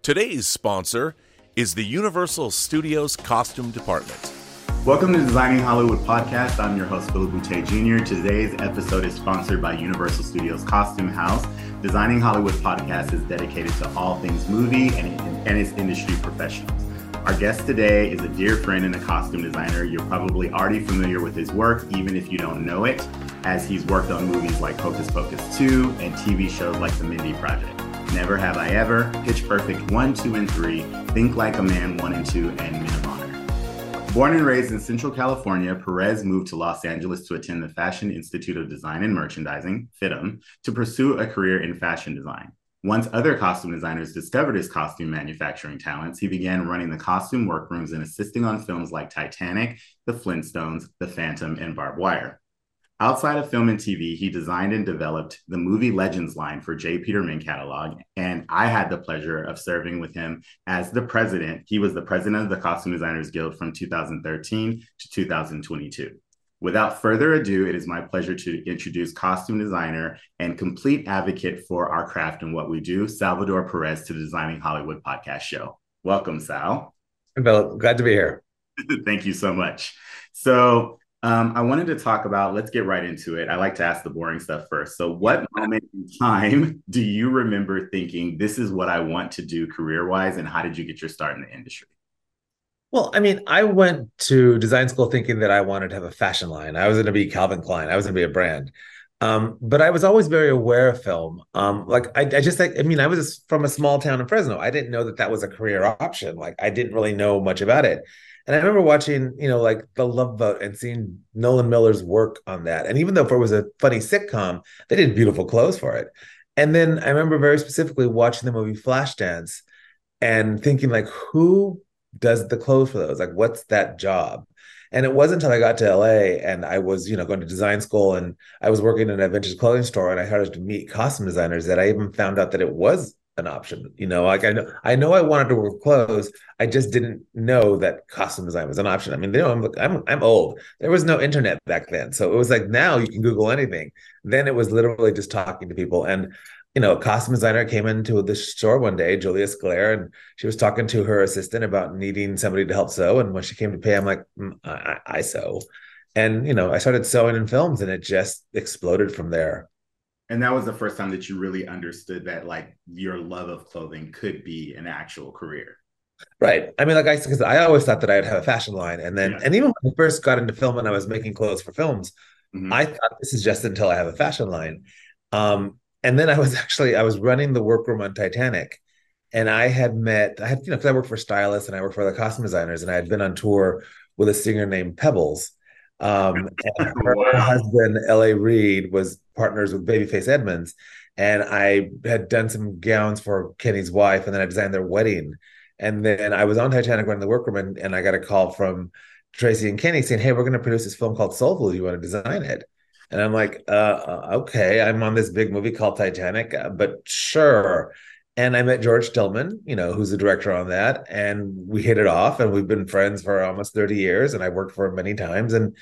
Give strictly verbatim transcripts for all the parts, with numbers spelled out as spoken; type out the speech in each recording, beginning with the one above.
Today's sponsor is the Universal Studios Costume Department. Welcome to Designing Hollywood Podcast. I'm your host, Philip Boutte Junior Today's episode is sponsored by Universal Studios Costume House. Designing Hollywood Podcast is dedicated to all things movie and, and its industry professionals. Our guest today is a dear friend and a costume designer. You're probably already familiar with his work, even if you don't know it, as he's worked on movies like Hocus Pocus two and T V shows like The Mindy Project, Never Have I Ever, Pitch Perfect one, two, and three, Think Like a Man one and two, and Men of Honor. Born and raised in Central California, Perez moved to Los Angeles to attend the Fashion Institute of Design and Merchandising, FIDM, to pursue a career in fashion design. Once other costume designers discovered his costume manufacturing talents, he began running the costume workrooms and assisting on films like Titanic, The Flintstones, The Phantom, and Barbed Wire. Outside of film and T V, he designed and developed the Movie Legends line for J. Peterman catalog, and I had the pleasure of serving with him as the president. He was the president of the Costume Designers Guild from two thousand thirteen to two thousand twenty-two. Without further ado, it is my pleasure to introduce costume designer and complete advocate for our craft and what we do, Salvador Perez, to the Designing Hollywood Podcast show. Welcome, Sal. Bill, glad to be here. Thank you so much. So, Um, I wanted to talk about, let's get right into it. I like to ask the boring stuff first. So what moment in time do you remember thinking, this is what I want to do career-wise, and how did you get your start in the industry? Well, I mean, I went to design school thinking that I wanted to have a fashion line. I was going to be Calvin Klein. I was going to be a brand. Um, but I was always very aware of film. Um, like, I, I just, like, I mean, I was from a small town in Fresno. I didn't know that that was a career option. Like, I didn't really know much about it. And I remember watching, you know, like The Love Boat and seeing Nolan Miller's work on that. And even though it was a funny sitcom, they did beautiful clothes for it. And then I remember very specifically watching the movie Flashdance and thinking, like, who does the clothes for those? Like, what's that job? And it wasn't until I got to L A and I was, you know, going to design school and I was working in a vintage clothing store and I started to meet costume designers that I even found out that it was an option. You know, like I know, I know I wanted to work with clothes. I just didn't know that costume design was an option. I mean, you know, I'm, I'm, I'm old. There was no internet back then. So it was like, now you can Google anything. Then it was literally just talking to people. And, you know, a costume designer came into the store one day, Julia Sclair, and she was talking to her assistant about needing somebody to help sew. And when she came to pay, I'm like, mm, I, I sew. And, you know, I started sewing in films and it just exploded from there. And that was the first time that you really understood that, like, your love of clothing could be an actual career. Right. I mean, like I said, I always thought that I'd have a fashion line. And then, yeah. and even when I first got into film and I was making clothes for films, mm-hmm. I thought this is just until I have a fashion line. Um, and then I was actually, I was running the workroom on Titanic. And I had met, I had, you know, because I worked for stylists and I worked for the costume designers, and I had been on tour with a singer named Pebbles. Um, and her wow. husband, L A Reid, was partners with Babyface Edmonds. And I had done some gowns for Kenny's wife, and then I designed their wedding. And then I was on Titanic running the workroom, and, and I got a call from Tracy and Kenny saying, hey, we're going to produce this film called Soul Food. You want to design it? And I'm like, uh, okay, I'm on this big movie called Titanic, uh, but sure. And I met George Stillman, you know, who's the director on that. And we hit it off, and we've been friends for almost thirty years. And I worked for him many times. And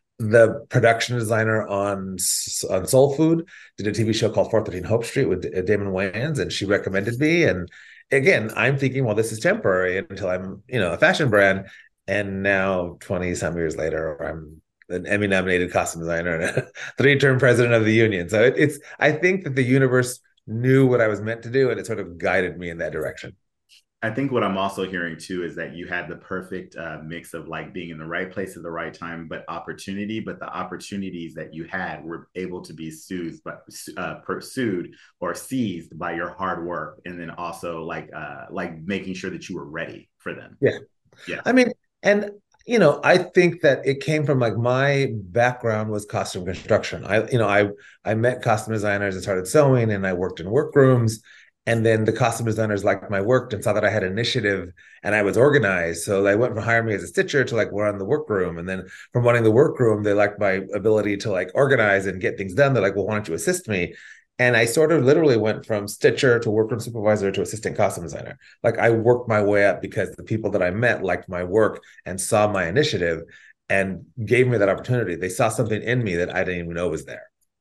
the production designer on, on Soul Food did a T V show called four thirteen Hope Street with Damon Wayans, and she recommended me. And again, I'm thinking, well, this is temporary until I'm, you know, a fashion brand. And now twenty some years later, I'm an Emmy nominated costume designer and a three-term president of the union. So it, it's, I think that the universe knew what I was meant to do, and it sort of guided me in that direction. I think what I'm also hearing too is that you had the perfect uh, mix of, like, being in the right place at the right time, but opportunity, but the opportunities that you had were able to be soothed, but uh, pursued or seized by your hard work. And then also like, uh, like making sure that you were ready for them. Yeah. Yeah. I mean, and you know, I think that it came from, like, my background was costume construction. I, you know, I, I met costume designers and started sewing, and I worked in workrooms, and then the costume designers liked my work and saw that I had initiative and I was organized. So they went from hiring me as a stitcher to, like, run the workroom. And then from running the workroom, they liked my ability to, like, organize and get things done. They're like, well, why don't you assist me? And I sort of literally went from stitcher to workroom supervisor to assistant costume designer. Like, I worked my way up because the people that I met liked my work and saw my initiative and gave me that opportunity. They saw something in me that I didn't even know was there.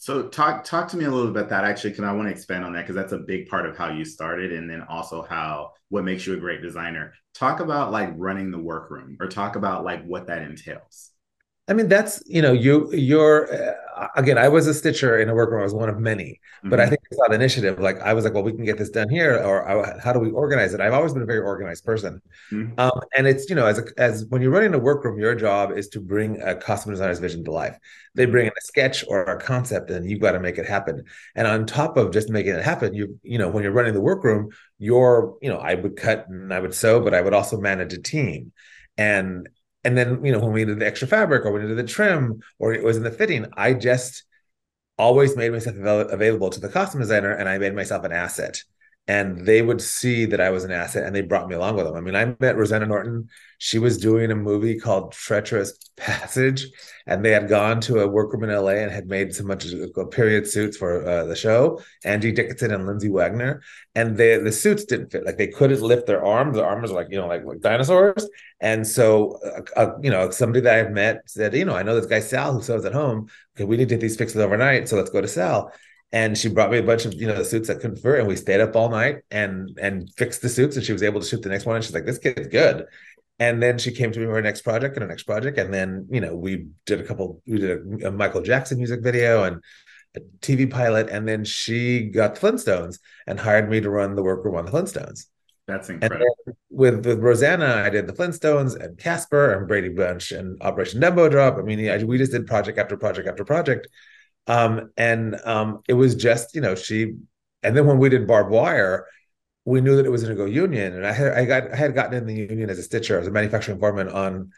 So talk talk to me a little bit about that actually, because I want to expand on that because that's a big part of how you started, and then also how what makes you a great designer. Talk about like running the workroom, or talk about like what that entails. I mean, that's, you know, you, you're, uh, again, I was a stitcher in a workroom. I was one of many, but I Mm-hmm. think it's not initiative. Like I was like, well, we can get this done here, or I, how do we organize it? I've always been a very organized person. Mm-hmm. Um, and it's, you know, as a, as when you're running a workroom, your job is to bring a costume designer's vision to life. They Mm-hmm. bring in a sketch or a concept, and you've got to make it happen. And on top of just making it happen, you, you know, when you're running the workroom, you're, you know, I would cut and I would sew, but I would also manage a team. And and then, you know, when we did the extra fabric or we did the trim or it was in the fitting, I just always made myself avail- available to the costume designer, and I made myself an asset. And they would see that I was an asset, and they brought me along with them. I mean, I met Rosanna Norton. She was doing a movie called Treacherous Passage, and they had gone to a workroom in L A and had made some much period suits for uh, the show. Angie Dickinson and Lindsay Wagner, and they, the suits didn't fit. Like they couldn't lift their arms. Their arms were like, you know, like, like dinosaurs. And so, uh, uh, you know, somebody that I've met said, you know, I know this guy Sal who sews at home. Okay, we need to get these fixes overnight, so let's go to Sal. And she brought me a bunch of, you know, the suits that couldn't fit, and we stayed up all night and and fixed the suits, and she was able to shoot the next one. And she's like, "This kid's good." And then she came to me with her next project and her next project, and then, you know, we did a couple. We did a, a Michael Jackson music video and a T V pilot, and then she got the Flintstones and hired me to run the workroom on the Flintstones. That's And incredible. then with with Rosanna, I did the Flintstones and Casper and Brady Bunch and Operation Dumbo Drop. I mean, I, we just did project after project after project. Um, and um, it was just, you know, she, and then when we did Barbed Wire, we knew that it was going to go union. And I had, I got, I had gotten in the union as a stitcher, as a manufacturing foreman on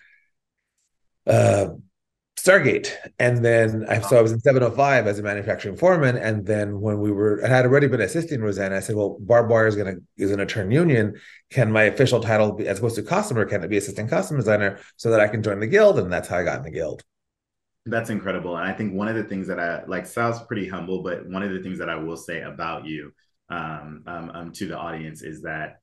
uh, Stargate. And then I, so I was in seven oh five as a manufacturing foreman. And then when we were, I had already been assisting Rosanna, I said, well, Barbed Wire is going to, is going to turn union. Can my official title be, as opposed to customer, can it be assistant costume designer so that I can join the guild? And that's how I got in the guild. That's incredible. And I think one of the things that I like, Sal's pretty humble, but one of the things that I will say about you um, um, um, to the audience is that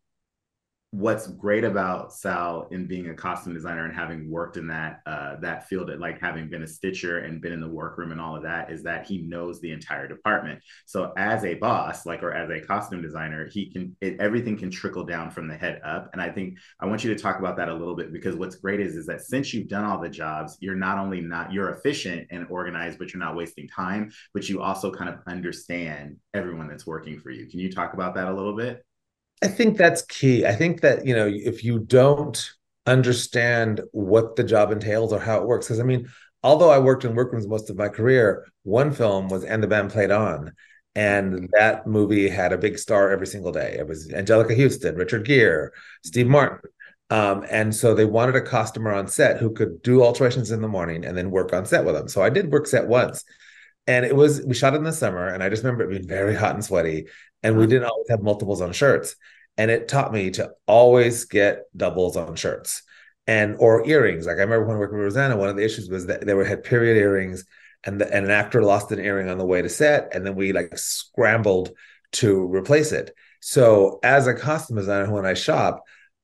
what's great about Sal in being a costume designer and having worked in that uh, that field, like having been a stitcher and been in the workroom and all of that, is that he knows the entire department. So as a boss, like, or as a costume designer, he can it, everything can trickle down from the head up. And I think I want you to talk about that a little bit, because what's great is is that since you've done all the jobs, you're not only not you're efficient and organized, but you're not wasting time, but you also kind of understand everyone that's working for you. Can you talk about that a little bit? I think that's key. I think that, you know, if you don't understand what the job entails or how it works, because I mean, although I worked in workrooms most of my career, one film was And the Band Played On. And that movie had a big star every single day. It was Angelica Houston, Richard Gere, Steve Martin. Um, and so they wanted a costumer on set who could do alterations in the morning and then work on set with them. So I did work set once. And it was, we shot in the summer, and I just remember it being very hot and sweaty, and we didn't always have multiples on shirts. And it taught me to always get doubles on shirts and or earrings. Like I remember when working with Rosanna, one of the issues was that they were had period earrings, and the, and an actor lost an earring on the way to set, and then we like scrambled to replace it. So as a costume designer, when I shop,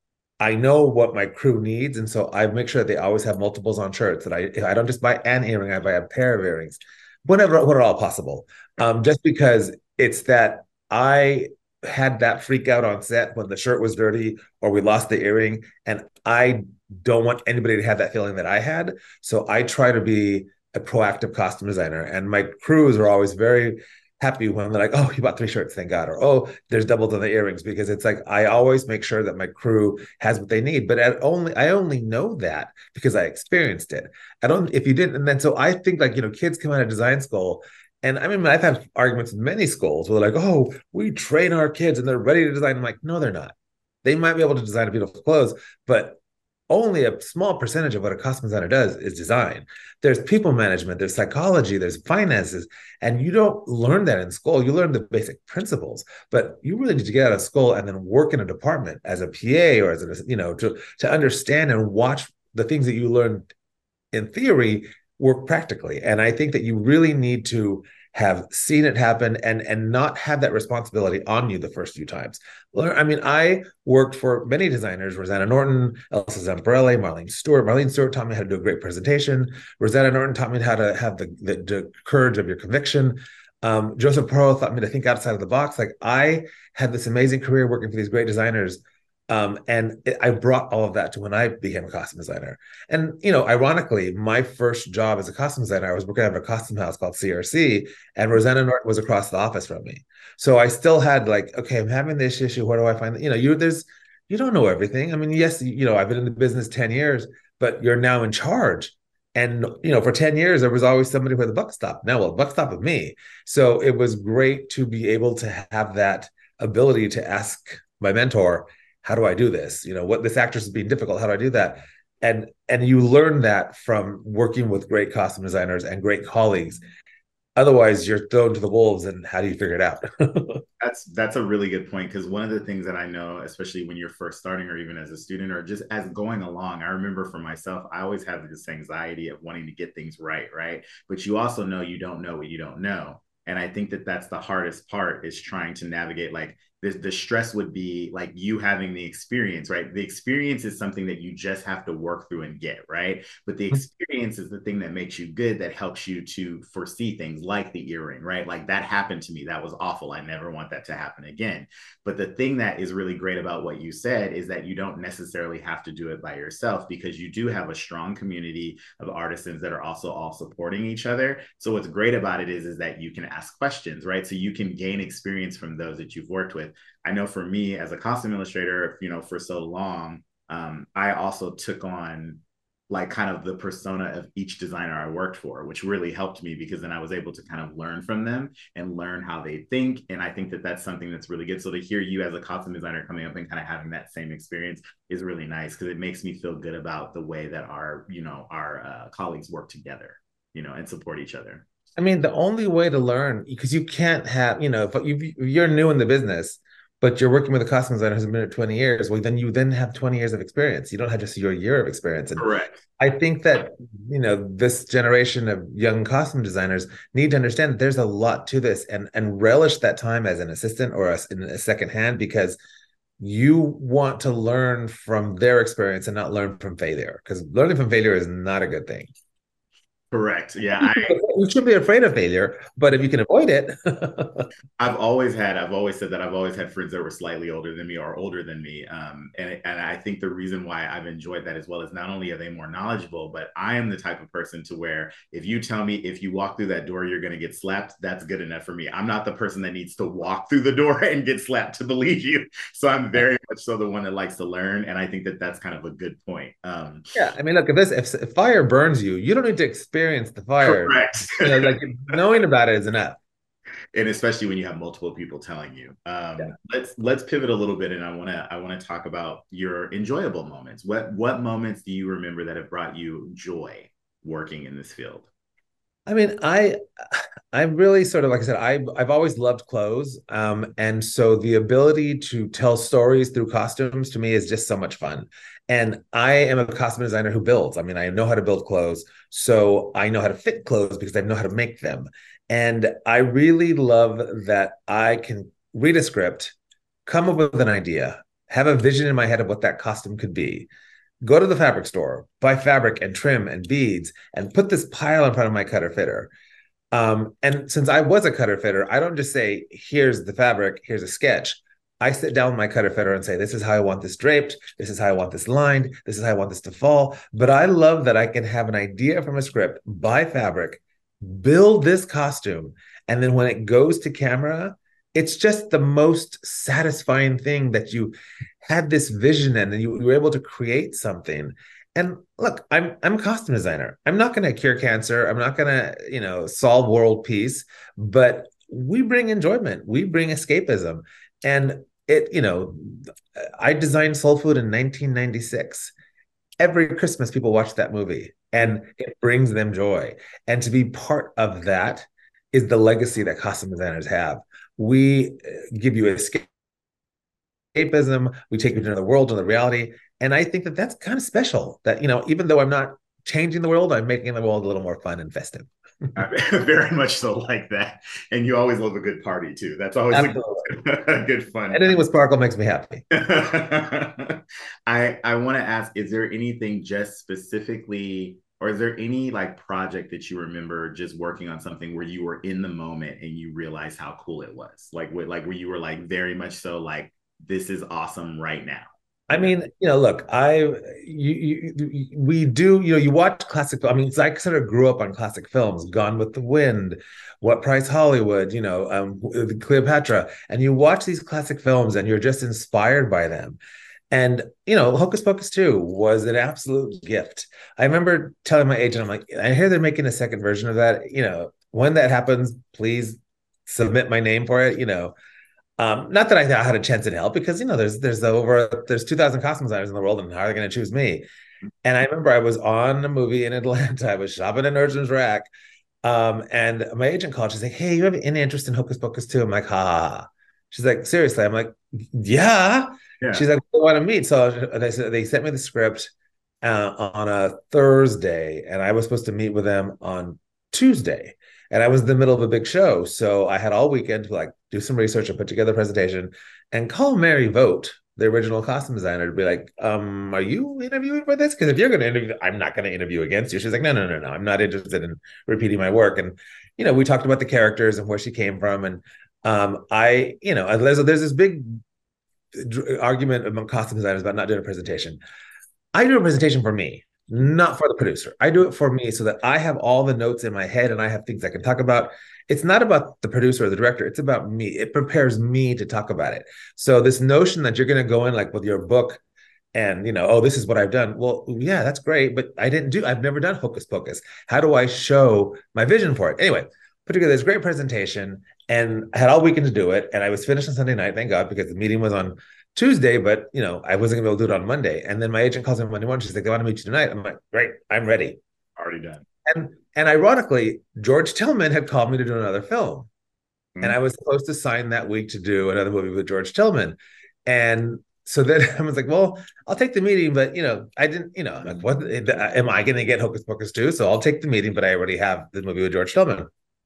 I know what my crew needs, and so I make sure that they always have multiples on shirts. That I I don't just buy an earring, I buy a pair of earrings, whenever when at all possible. Um, just because it's that I had that freak out on set when the shirt was dirty or we lost the earring, and I don't want anybody to have that feeling that I had. So I try to be a proactive costume designer, and my crews are always very happy when they're like, "Oh, you bought three shirts, thank God," or "Oh, there's doubles on the earrings," because it's like I always make sure that my crew has what they need. But I only I only know that because I experienced it. I don't if you didn't, and then so I think like you know, kids come out of design school. And I mean, I've had arguments with many schools where they're like, "Oh, we train our kids and they're ready to design." I'm like, no, they're not. They might be able to design beautiful clothes, but only a small percentage of what a costume designer does is design. There's people management, there's psychology, there's finances, and you don't learn that in school. You learn the basic principles, but you really need to get out of school and then work in a department as a P A or as a, you know, to, to understand and watch the things that you learned in theory work practically. And I think that you really need to have seen it happen and and not have that responsibility on you the first few times. I mean, I worked for many designers, Rosanna Norton, Elsa Zamparelli, Marlene Stewart. Marlene Stewart taught me how to do a great presentation. Rosanna Norton taught me how to have the, the, the courage of your conviction. Um, Joseph Pearl taught me to think outside of the box. Like, I had this amazing career working for these great designers. Um, and it, I brought all of that to when I became a costume designer. And, you know, ironically, my first job as a costume designer, I was working at a costume house called C R C, and Rosanna Norton was across the office from me. So I still had like, okay, I'm having this issue. Where do I find, you know, you there's, you don't know everything. I mean, yes, you know, I've been in the business ten years, but you're now in charge. And, you know, for ten years, there was always somebody where the buck stopped. Now, well, the buck stopped with me. So it was great to be able to have that ability to ask my mentor, how do I do this? You know, what this actress is being difficult. How do I do that? And and you learn that from working with great costume designers and great colleagues. Otherwise, you're thrown to the wolves, and how do you figure it out? That's that's a really good point, because one of the things that I know, especially when you're first starting or even as a student or just as going along, I remember for myself, I always have this anxiety of wanting to get things right, right? But you also know you don't know what you don't know. And I think that that's the hardest part, is trying to navigate, like, the, the stress would be like you having the experience, right? The experience is something that you just have to work through and get, right? But the experience is the thing that makes you good, that helps you to foresee things like the earring, right? Like, that happened to me. That was awful. I never want that to happen again. But the thing that is really great about what you said is that you don't necessarily have to do it by yourself, because you do have a strong community of artisans that are also all supporting each other. So what's great about it is, is that you can ask questions, right? So you can gain experience from those that you've worked with. I know for me as a costume illustrator, you know, for so long, um, I also took on like kind of the persona of each designer I worked for, which really helped me, because then I was able to kind of learn from them and learn how they think. And I think that that's something that's really good. So to hear you as a costume designer coming up and kind of having that same experience is really nice, because it makes me feel good about the way that our, you know, our uh, colleagues work together, you know, and support each other. I mean, the only way to learn, because you can't have, you know, if, you, if you're new in the business, but you're working with a costume designer who's been at twenty years, well, then you then have twenty years of experience. You don't have just your year of experience. And correct. I think that, you know, this generation of young costume designers need to understand that there's a lot to this, and, and relish that time as an assistant or a, in a second hand, because you want to learn from their experience and not learn from failure, because learning from failure is not a good thing. Correct. Yeah. I, you should be afraid of failure, but if you can avoid it. I've always had, I've always said that I've always had friends that were slightly older than me or older than me. Um, and, and I think the reason why I've enjoyed that as well is not only are they more knowledgeable, but I am the type of person to where if you tell me if you walk through that door, you're going to get slapped, that's good enough for me. I'm not the person that needs to walk through the door and get slapped to believe you. So I'm very much so the one that likes to learn. And I think that that's kind of a good point. Um, yeah. I mean, look, if this, if, if fire burns you, you don't need to experience the fire. Correct. You know, like knowing about it is enough. And especially when you have multiple people telling you. Um, yeah. Let's let's pivot a little bit, and I want to I want to talk about your enjoyable moments. What what moments do you remember that have brought you joy working in this field? I mean, I I'm really sort of, like I said, I I've always loved clothes, um, and so the ability to tell stories through costumes to me is just so much fun. And I am a costume designer who builds. I mean, I know how to build clothes, so I know how to fit clothes because I know how to make them. And I really love that I can read a script, come up with an idea, have a vision in my head of what that costume could be, go to the fabric store, buy fabric and trim and beads, and put this pile in front of my cutter fitter. Um, and since I was a cutter fitter, I don't just say, here's the fabric, here's a sketch. I sit down with my cutter fitter and say, this is how I want this draped. This is how I want this lined. This is how I want this to fall. But I love that I can have an idea from a script, buy fabric, build this costume. And then when it goes to camera, it's just the most satisfying thing that you had this vision and you, you were able to create something. And look, I'm I'm a costume designer. I'm not going to cure cancer. I'm not going to, you know, solve world peace, but we bring enjoyment. We bring escapism. And it, you know, I designed Soul Food in nineteen ninety-six. Every Christmas, people watch that movie and it brings them joy. And to be part of that is the legacy that costume designers have. We give you escapism. We take you into the world and the reality. And I think that that's kind of special that, you know, even though I'm not changing the world, I'm making the world a little more fun and festive. Very much so like that. And you always love a good party too. That's always a good, a good fun. Anything with sparkle makes me happy. I I want to ask, is there anything just specifically, or is there any like project that you remember just working on something where you were in the moment and you realized how cool it was? Like what like where you were like very much so like, this is awesome right now. I mean, you know, look, I, you, you, we do, you know, you watch classic. I mean, it's like I sort of grew up on classic films, Gone with the Wind, What Price Hollywood, you know, um, Cleopatra, and you watch these classic films and you're just inspired by them. And, you know, Hocus Pocus two was an absolute gift. I remember telling my agent, I'm like, I hear they're making a second version of that. You know, when that happens, please submit my name for it, you know. Um, not that I, I had a chance in hell, because you know there's there's over there's two thousand costume designers in the world, and how are they going to choose me? And I remember I was on a movie in Atlanta. I was shopping at Nordstrom's Rack, um, and my agent called. She's like, "Hey, you have any interest in Hocus Pocus two?" I'm like, "Ha ha ha." She's like, "Seriously?" I'm like, "Yeah." Yeah. She's like, "We want to meet." So they said they sent me the script uh, on a Thursday, and I was supposed to meet with them on Tuesday. And I was in the middle of a big show. So I had all weekend to like do some research and put together a presentation and call Mary Vogt, the original costume designer, to be like, um, are you interviewing for this? Because if you're going to interview, I'm not going to interview against you. She's like, no, no, no, no. I'm not interested in repeating my work. And, you know, we talked about the characters and where she came from. And um, I, you know, there's, there's this big argument among costume designers about not doing a presentation. I do a presentation for me, not for the producer. I do it for me so that I have all the notes in my head and I have things I can talk about. It's not about the producer or the director. It's about me. It prepares me to talk about it. So this notion that you're going to go in like with your book and, you know, oh, this is what I've done. Well, yeah, that's great. But I didn't do, I've never done Hocus Pocus. How do I show my vision for it? Anyway, put together this great presentation and I had all weekend to do it. And I was finished on Sunday night, thank God, because the meeting was on Tuesday, but you know, I wasn't gonna be able to do it on Monday. And then my agent calls me Monday morning. She's like, they want to meet you tonight. I'm like, great, I'm ready. Already done. And and ironically, George Tillman had called me to do another film. Mm-hmm. And I was supposed to sign that week to do another movie with George Tillman. And so then I was like, well, I'll take the meeting, but you know, I didn't, you know, I'm like, what am I gonna get Hocus Pocus two? So I'll take the meeting, but I already have the movie with George Tillman.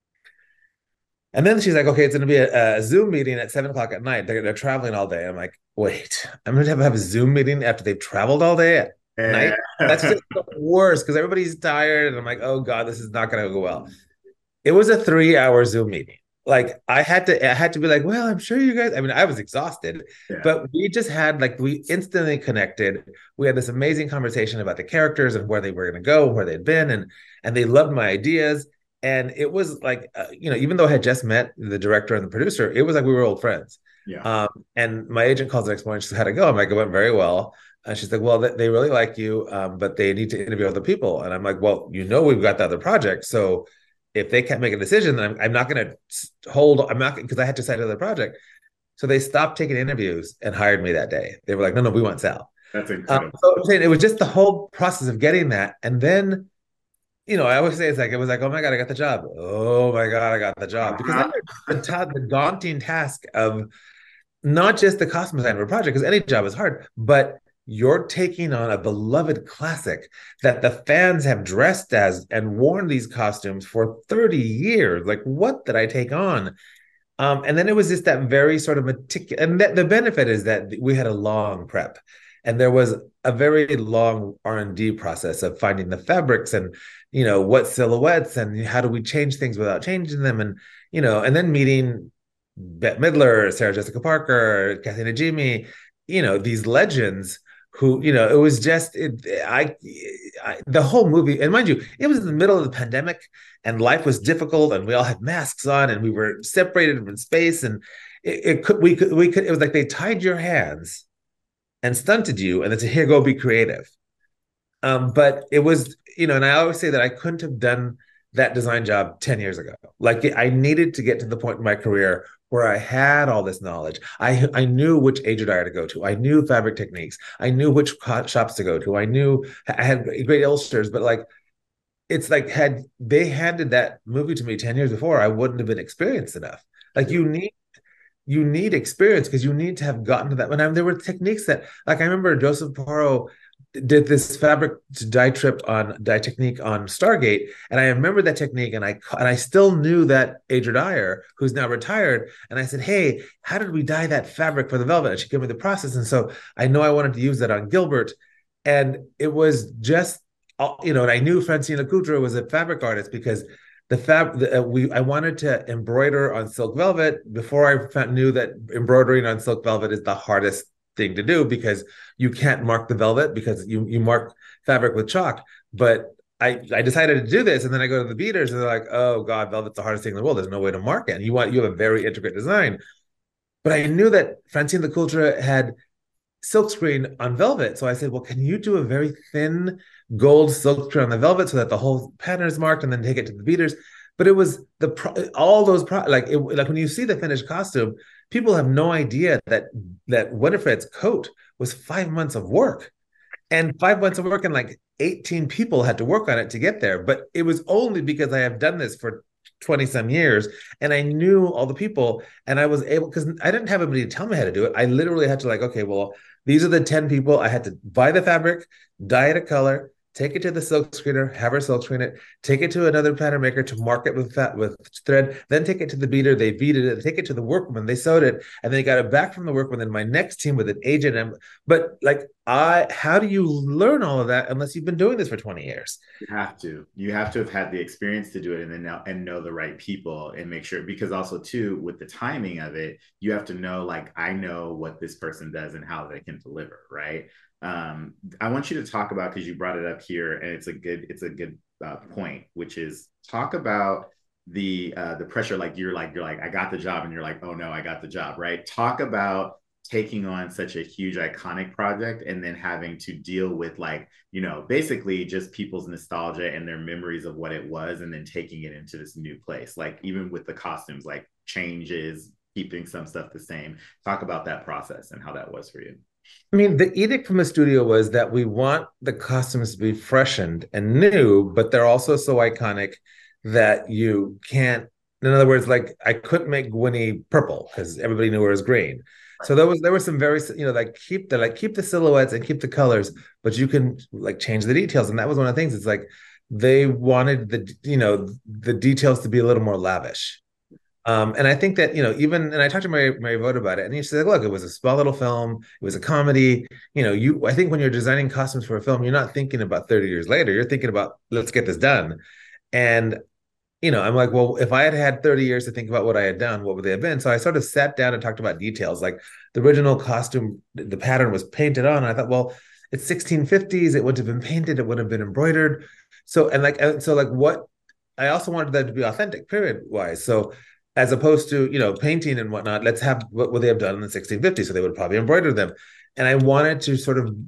And then she's like, okay, it's going to be a, a Zoom meeting at seven o'clock at night. They're, they're traveling all day. I'm like, wait, I'm going to have, have a Zoom meeting after they've traveled all day at yeah. night? That's just the worst because everybody's tired. And I'm like, oh God, this is not going to go well. It was a three hour Zoom meeting. Like I had to, I had to be like, well, I'm sure you guys, I mean, I was exhausted, yeah. but we just had like, we instantly connected. We had this amazing conversation about the characters and where they were going to go, where they'd been. And, and they loved my ideas. And it was like, uh, you know, even though I had just met the director and the producer, it was like we were old friends. Yeah. Um, and my agent calls the next morning. She said, how'd it go? I'm like, it went very well. And she's like, well, they really like you, um, but they need to interview other people. And I'm like, well, you know, we've got the other project. So if they can't make a decision, then I'm, I'm not going to hold, I'm not, because I had to sign another project. So they stopped taking interviews and hired me that day. They were like, no, no, we want Sal. That's incredible. Um, so I'm saying it was just the whole process of getting that. And then, you know, I always say it's like, it was like, oh my God, I got the job. Oh my God, I got the job. Because uh-huh. then the, ta- the daunting task of not just the costume design of a project, because any job is hard, but you're taking on a beloved classic that the fans have dressed as and worn these costumes for thirty years. Like, what did I take on? Um, and then it was just that very sort of meticulous, and that, the benefit is that we had a long prep. And there was a very long R and D process of finding the fabrics and, you know, what silhouettes and how do we change things without changing them. And, you know, and then meeting Bette Midler, Sarah Jessica Parker, Kathy Najimy, you know, these legends who, you know, it was just, it, I, I, the whole movie, and mind you, it was in the middle of the pandemic and life was difficult and we all had masks on and we were separated from space. And it, it could, we could, we could, it was like they tied your hands and stunted you, and then said, here, go be creative. Um, but it was, you know, and I always say that I couldn't have done that design job ten years ago. Like I needed to get to the point in my career where I had all this knowledge. I I knew which agent I had to go to. I knew fabric techniques. I knew which shops to go to. I knew I had great illustrators, but like, it's like had they handed that movie to me ten years before, I wouldn't have been experienced enough. Like you need You need experience because you need to have gotten to that. When I mean, there were techniques that, like, I remember Joseph Porro, did this fabric dye trip on dye technique on Stargate, and I remember that technique, and I and I still knew that Adria Dyer, who's now retired, and I said, "Hey, how did we dye that fabric for the velvet?" And she gave me the process, and so I know I wanted to use that on Gilbert, and it was just, you know, and I knew Francine Lecoultre was a fabric artist because the fab the, uh, we I wanted to embroider on silk velvet before I found, knew that embroidering on silk velvet is the hardest thing to do because you can't mark the velvet because you you mark fabric with chalk. But I I decided to do this, and then I go to the beaters, and they're like, "Oh God, velvet's the hardest thing in the world. There's no way to mark it. And you want you have a very intricate design." But I knew that Francine Lecoultre had silkscreen on velvet, so I said, "Well, can you do a very thin gold silkscreen on the velvet so that the whole pattern is marked, and then take it to the beaters?" But it was the pro- all those pro- like it, like when you see the finished costume, people have no idea that that Winifred's coat was five months of work, and five months of work, and like eighteen people had to work on it to get there. But it was only because I have done this for twenty some years, and I knew all the people, and I was able, because I didn't have anybody to tell me how to do it. I literally had to like, okay, well, these are the ten people. I had to buy the fabric, dye it a color, take it to the silk screener, have her silk screen it, take it to another pattern maker to mark it with fat with thread, then take it to the beater, they beaded it, take it to the workman, they sewed it, and they got it back from the workman. Then my next team with an agent. And but like I how do you learn all of that unless you've been doing this for twenty years? You have to. You have to have had the experience to do it, and then now and know the right people and make sure, because also too with the timing of it, you have to know, like, I know what this person does and how they can deliver, right? um, I want you to talk about, because you brought it up here, and it's a good it's a good uh, point, which is talk about the uh, the pressure. Like you're like you're like I got the job, and you're like, oh no, I got the job, right? Talk about taking on such a huge iconic project and then having to deal with, like, you know, basically just people's nostalgia and their memories of what it was, and then taking it into this new place. Like even with the costumes, like changes, keeping some stuff the same. Talk about that process and how that was for you. I mean, the edict from the studio was that we want the costumes to be freshened and new, but they're also so iconic that you can't. In other words, like I couldn't make Gwynnie purple because everybody knew her as green. So there was there were some very, you know, like keep the like keep the silhouettes and keep the colors, but you can like change the details. And that was one of the things. It's like they wanted the, you know, the details to be a little more lavish. Um, and I think that, you know, even, and I talked to Mary, Mary Vogt about it, and she said, look, it was a small little film. It was a comedy. You know, you, I think when you're designing costumes for a film, you're not thinking about thirty years later. You're thinking about, let's get this done. And, you know, I'm like, well, if I had had thirty years to think about what I had done, what would they have been? So I sort of sat down and talked about details. Like the original costume, the pattern was painted on. And I thought, well, it's sixteen fifties. It wouldn't have been painted. It would have been embroidered. So, and like, and so like what, I also wanted that to be authentic, period wise. So, as opposed to, you know, painting and whatnot, let's have what would they have done in the sixteen fifties. So they would probably embroider them. And I wanted to sort of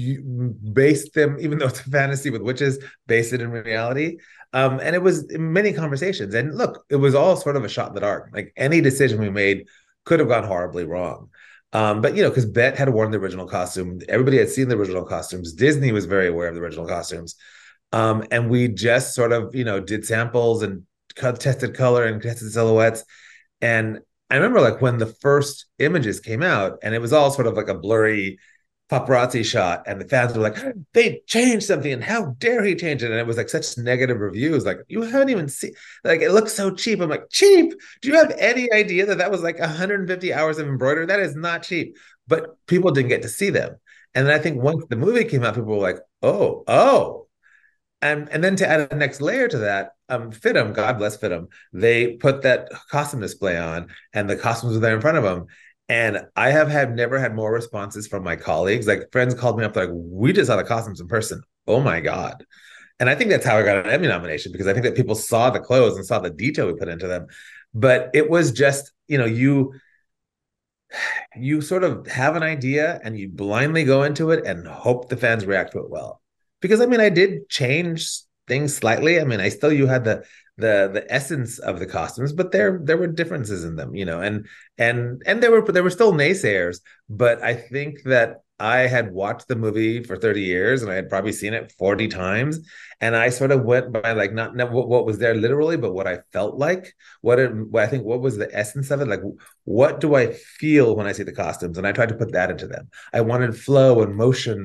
base them, even though it's a fantasy with witches, base it in reality. Um, and it was many conversations. And look, it was all sort of a shot in the dark. Like any decision we made could have gone horribly wrong. Um, but, you know, because Bette had worn the original costume. Everybody had seen the original costumes. Disney was very aware of the original costumes. Um, and we just sort of, you know, did samples and tested color and tested silhouettes. And I remember like when the first images came out, and it was all sort of like a blurry paparazzi shot, and the fans were like, they changed something, and how dare he change it? And it was like such negative reviews, like, you haven't even seen, like, it looks so cheap. I'm like, cheap? Do you have any idea that that was like one hundred fifty hours of embroidery? That is not cheap. But people didn't get to see them. And then I think once the movie came out, people were like, oh, oh. And, and then to add a next layer to that, um, FITM, God bless FITM, they put that costume display on, and the costumes were there in front of them. And I have had never had more responses from my colleagues. Like friends called me up, like, we just saw the costumes in person. Oh my God. And I think that's how I got an Emmy nomination, because I think that people saw the clothes and saw the detail we put into them. But it was just, you know, you you sort of have an idea and you blindly go into it and hope the fans react to it well. Because I mean, I did change things slightly. I mean, I still, you had the the the essence of the costumes, but there there were differences in them, you know, and and and there were there were still naysayers. But I think that I had watched the movie for thirty years, and I had probably seen it forty times, and I sort of went by like not, not what, what was there literally, but what I felt like. What, it, what I think what was the essence of it? Like, what do I feel when I see the costumes? And I tried to put that into them. I wanted flow and motion.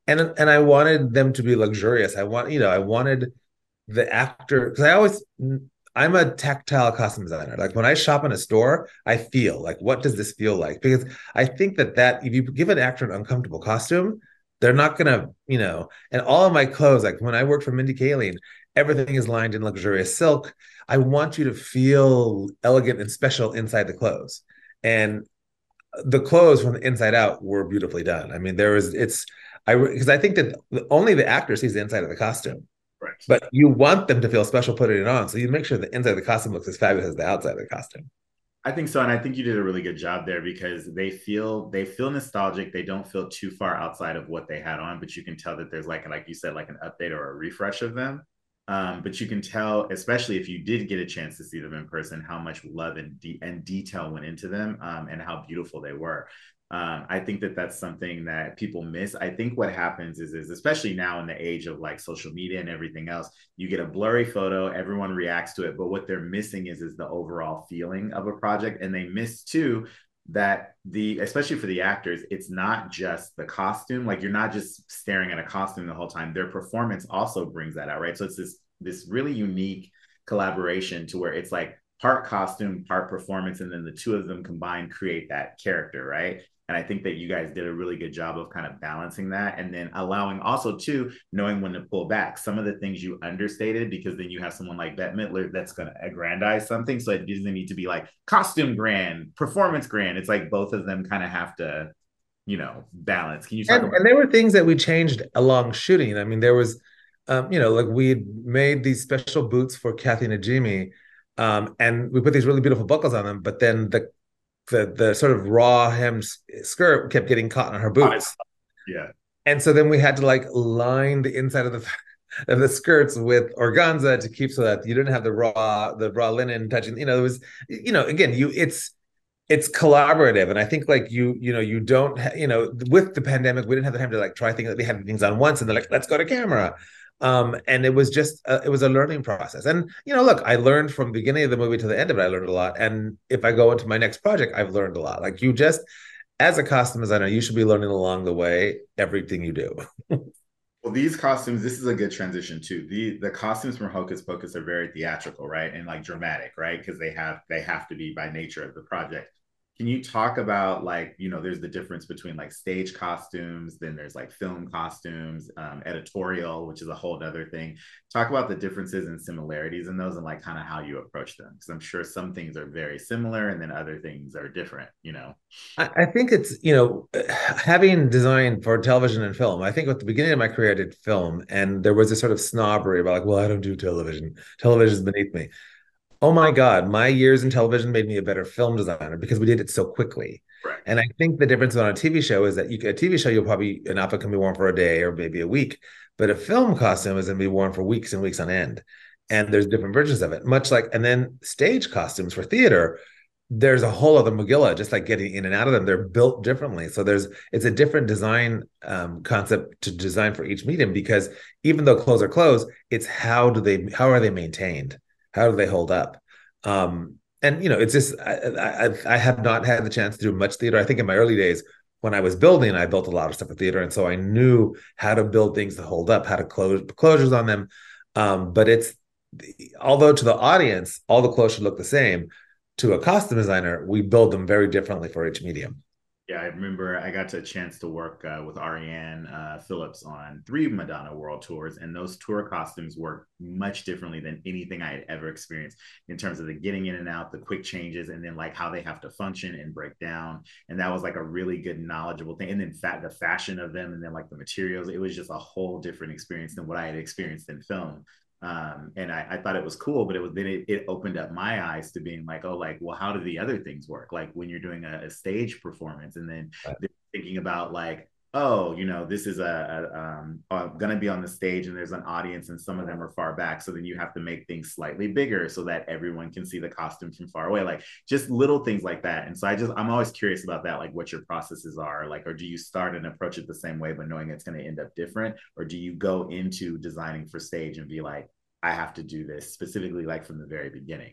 and and I wanted them to be luxurious. I want, you know, I wanted the actor, because I always I'm a tactile costume designer. Like when I shop in a store, I feel like, what does this feel like? Because I think that that if you give an actor an uncomfortable costume, they're not gonna, you know. And all of my clothes, like when I worked for Mindy Kaling, everything is lined in luxurious silk. I want you to feel elegant and special inside the clothes. And the clothes from the inside out were beautifully done. I mean, there was it's I because I think that only the actor sees the inside of the costume, Right. but you want them to feel special putting it on, so you make sure the inside of the costume looks as fabulous as the outside of the costume. I think so, and I think you did a really good job there because they feel they feel nostalgic. They don't feel too far outside of what they had on, but you can tell that there's like like you said, like an update or a refresh of them. Um, but you can tell, especially if you did get a chance to see them in person, how much love and de- and detail went into them, um, and how beautiful they were. Um, I think that that's something that people miss. I think what happens is, is especially now in the age of like social media and everything else, you get a blurry photo, everyone reacts to it, but what they're missing is is the overall feeling of a project, and they miss too that the especially for the actors, it's not just the costume. Like you're not just staring at a costume the whole time. Their performance also brings that out, right? So it's this this really unique collaboration to where it's like part costume, part performance, and then the two of them combined create that character, right? And I think that you guys did a really good job of kind of balancing that and then allowing also too knowing when to pull back. Some of the things you understated because then you have someone like Bette Midler that's going to aggrandize something. So it doesn't need to be like costume grand, performance grand. It's like both of them kind of have to, you know, balance. Can you talk And about? and there were things that we changed along shooting. I mean, there was, um, you know, like we made these special boots for Kathy Najimy, um, and we put these really beautiful buckles on them. But then the the the sort of raw hem skirt kept getting caught on her boots, Yeah. and so then we had to like line the inside of the of the skirts with organza to keep so that you didn't have the raw the raw linen touching. You know, it was, you know, again, you it's it's collaborative, and I think like you you know you don't ha- you know with the pandemic we didn't have the time to like try things. We had things on once and they're like, let's go to camera, um and it was just uh, it was a learning process. And you know, look, I learned from the beginning of the movie to the end of it. I learned a lot, and if I go into my next project, I've learned a lot. Like you just, as a costume designer, you should be learning along the way everything you do. Well, these costumes, this is a good transition too. The the costumes from Hocus Pocus are very theatrical, right? And like dramatic, right? Because they have they have to be by nature of the project. Can you talk about like, you know, there's the difference between like stage costumes, then there's like film costumes, um, editorial, which is a whole other thing. Talk about the differences and similarities in those and like kind of how you approach them. Because I'm sure some things are very similar and then other things are different, you know? I, I think it's, you know, having designed for television and film, I think at the beginning of my career, I did film, and there was this sort of snobbery about like, well, I don't do television. Television's beneath me. Oh my God, my years in television made me a better film designer because we did it so quickly. Right. And I think the difference on a T V show is that you a T V show, you'll probably, an outfit can be worn for a day or maybe a week, but a film costume is going to be worn for weeks and weeks on end. And there's different versions of it, much like, and then stage costumes for theater, there's a whole other Megillah, just like getting in and out of them. They're built differently. So there's, it's a different design um, concept to design for each medium, because even though clothes are clothes, it's how do they, how are they maintained? How do they hold up? Um, and you know, it's just I, I, I have not had the chance to do much theater. I think in my early days when I was building, I built a lot of stuff for theater, and so I knew how to build things to hold up, how to close closures on them. Um, but it's, although to the audience all the clothes should look the same, to a costume designer we build them very differently for each medium. Yeah, I remember I got a chance to work uh, with Ariane uh, Phillips on three Madonna World Tours, and those tour costumes work much differently than anything I had ever experienced in terms of the getting in and out, the quick changes, and then like how they have to function and break down. And that was like a really good, knowledgeable thing. And then fat, the fashion of them, and then like the materials, it was just a whole different experience than what I had experienced in film. Um, and I, I thought it was cool, but it was then it, it opened up my eyes to being like, oh, like, well, how do the other things work? Like when you're doing a, a stage performance, and then Right. thinking about like, oh, you know, this is a, a um, uh, gonna be on the stage, and there's an audience, and some of them are far back, so then you have to make things slightly bigger so that everyone can see the costume from far away, like just little things like that. And so I just I'm always curious about that, like what your processes are, like, or do you start and approach it the same way but knowing it's going to end up different, or do you go into designing for stage and be like, I have to do this specifically like from the very beginning?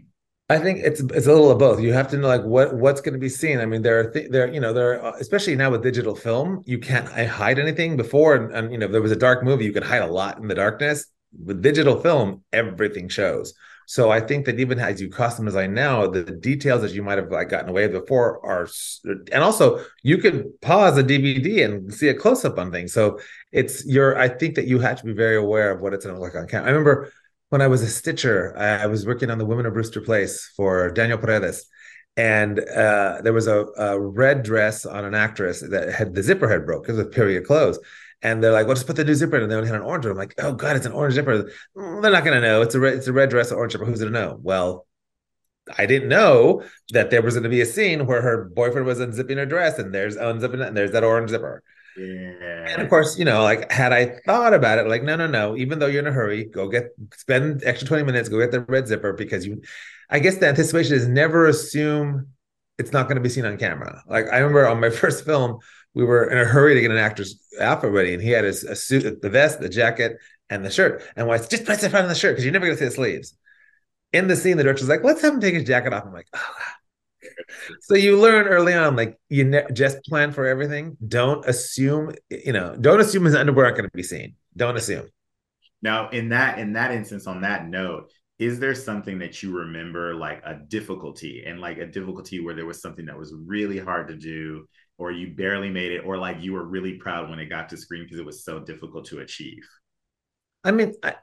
I think it's it's a little of both. You have to know like what what's going to be seen. I mean, there are th there you know there are, especially now with digital film, you can't hide anything. Before, and, and you know, if there was a dark movie, you could hide a lot in the darkness. With digital film, everything shows. So I think that even as you costume design now, the, the details that you might have like gotten away with before are, and also you can pause a D V D and see a close up on things. So it's your. I think that you have to be very aware of what it's going to look like on camera. I remember when I was a stitcher, I, I was working on the Women of Brewster Place for Daniel Paredes. And uh, there was a, a red dress on an actress that had the zipper had broke because of period clothes. And they're like, well, just put the new zipper in. And they only had an orange one. I'm like, oh, God, it's an orange zipper. Mm, they're not going to know. It's a, red, it's a red dress, or orange zipper. Who's going to know? Well, I didn't know that there was going to be a scene where her boyfriend was unzipping her dress and there's unzipping it and there's that orange zipper. Yeah. And of course, you know, like had I thought about it, like, no, no, no, even though you're in a hurry, go get, spend extra twenty minutes, go get the red zipper because you, I guess the anticipation is never assume it's not going to be seen on camera. Like I remember on my first film, we were in a hurry to get an actor's outfit ready and he had his a suit, the vest, the jacket, and the shirt. And I said, just put it in front of the shirt because you're never going to see the sleeves. In the scene, the director's like, let's have him take his jacket off. I'm like, oh, so you learn early on, like you ne- just plan for everything. Don't assume, you know, don't assume his underwear aren't going to be seen. Don't assume. Now, in that in that instance, on that note, is there something that you remember, like a difficulty, and like a difficulty where there was something that was really hard to do, or you barely made it, or like you were really proud when it got to screen because it was so difficult to achieve? I mean, I,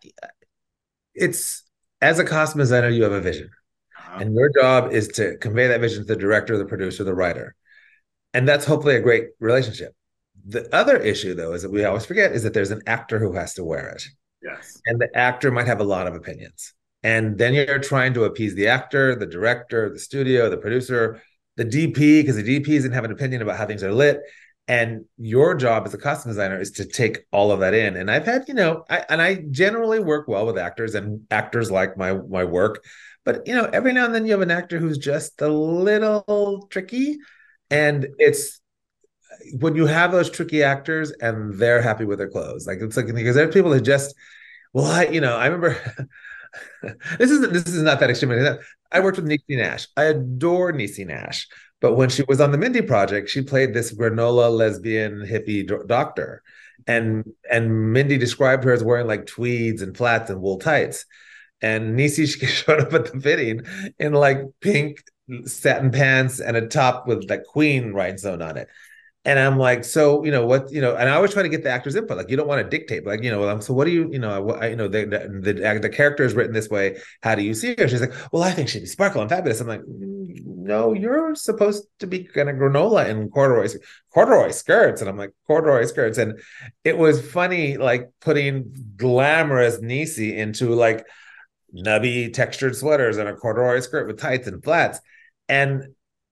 it's as a costume designer, you have a vision. Uh-huh. And your job is to convey that vision to the director, the producer, the writer. And that's hopefully a great relationship. The other issue, though, is that we always forget is that there's an actor who has to wear it. Yes. And the actor might have a lot of opinions. And then you're trying to appease the actor, the director, the studio, the producer, the D P, because the D P doesn't have an opinion about how things are lit. And your job as a costume designer is to take all of that in. And I've had, you know, I, and I generally work well with actors, and actors like my my work. But, you know, every now and then you have an actor who's just a little tricky. And it's when you have those tricky actors and they're happy with their clothes. Like it's like, because there are people that just, well, I, you know, I remember this is this is not that extreme. I worked with Niecy Nash. I adore Niecy Nash. But when she was on the Mindy Project, she played this granola lesbian hippie do- doctor. And and Mindy described her as wearing like tweeds and flats and wool tights. And Niecy showed up at the fitting in like pink satin pants and a top with like Queen rhinestone on it. And I'm like, so, you know, what, you know, and I always try to get the actor's input. Like, you don't want to dictate, but like, you know, well, so what do you, you know, I, you know, the, the, the, the character is written this way. How do you see her? She's like, well, I think she'd be sparkle and fabulous. I'm like, no, you're supposed to be kind of granola in corduroy, corduroy skirts. And I'm like, corduroy skirts. And it was funny, like putting glamorous Niecy into like nubby textured sweaters and a corduroy skirt with tights and flats. And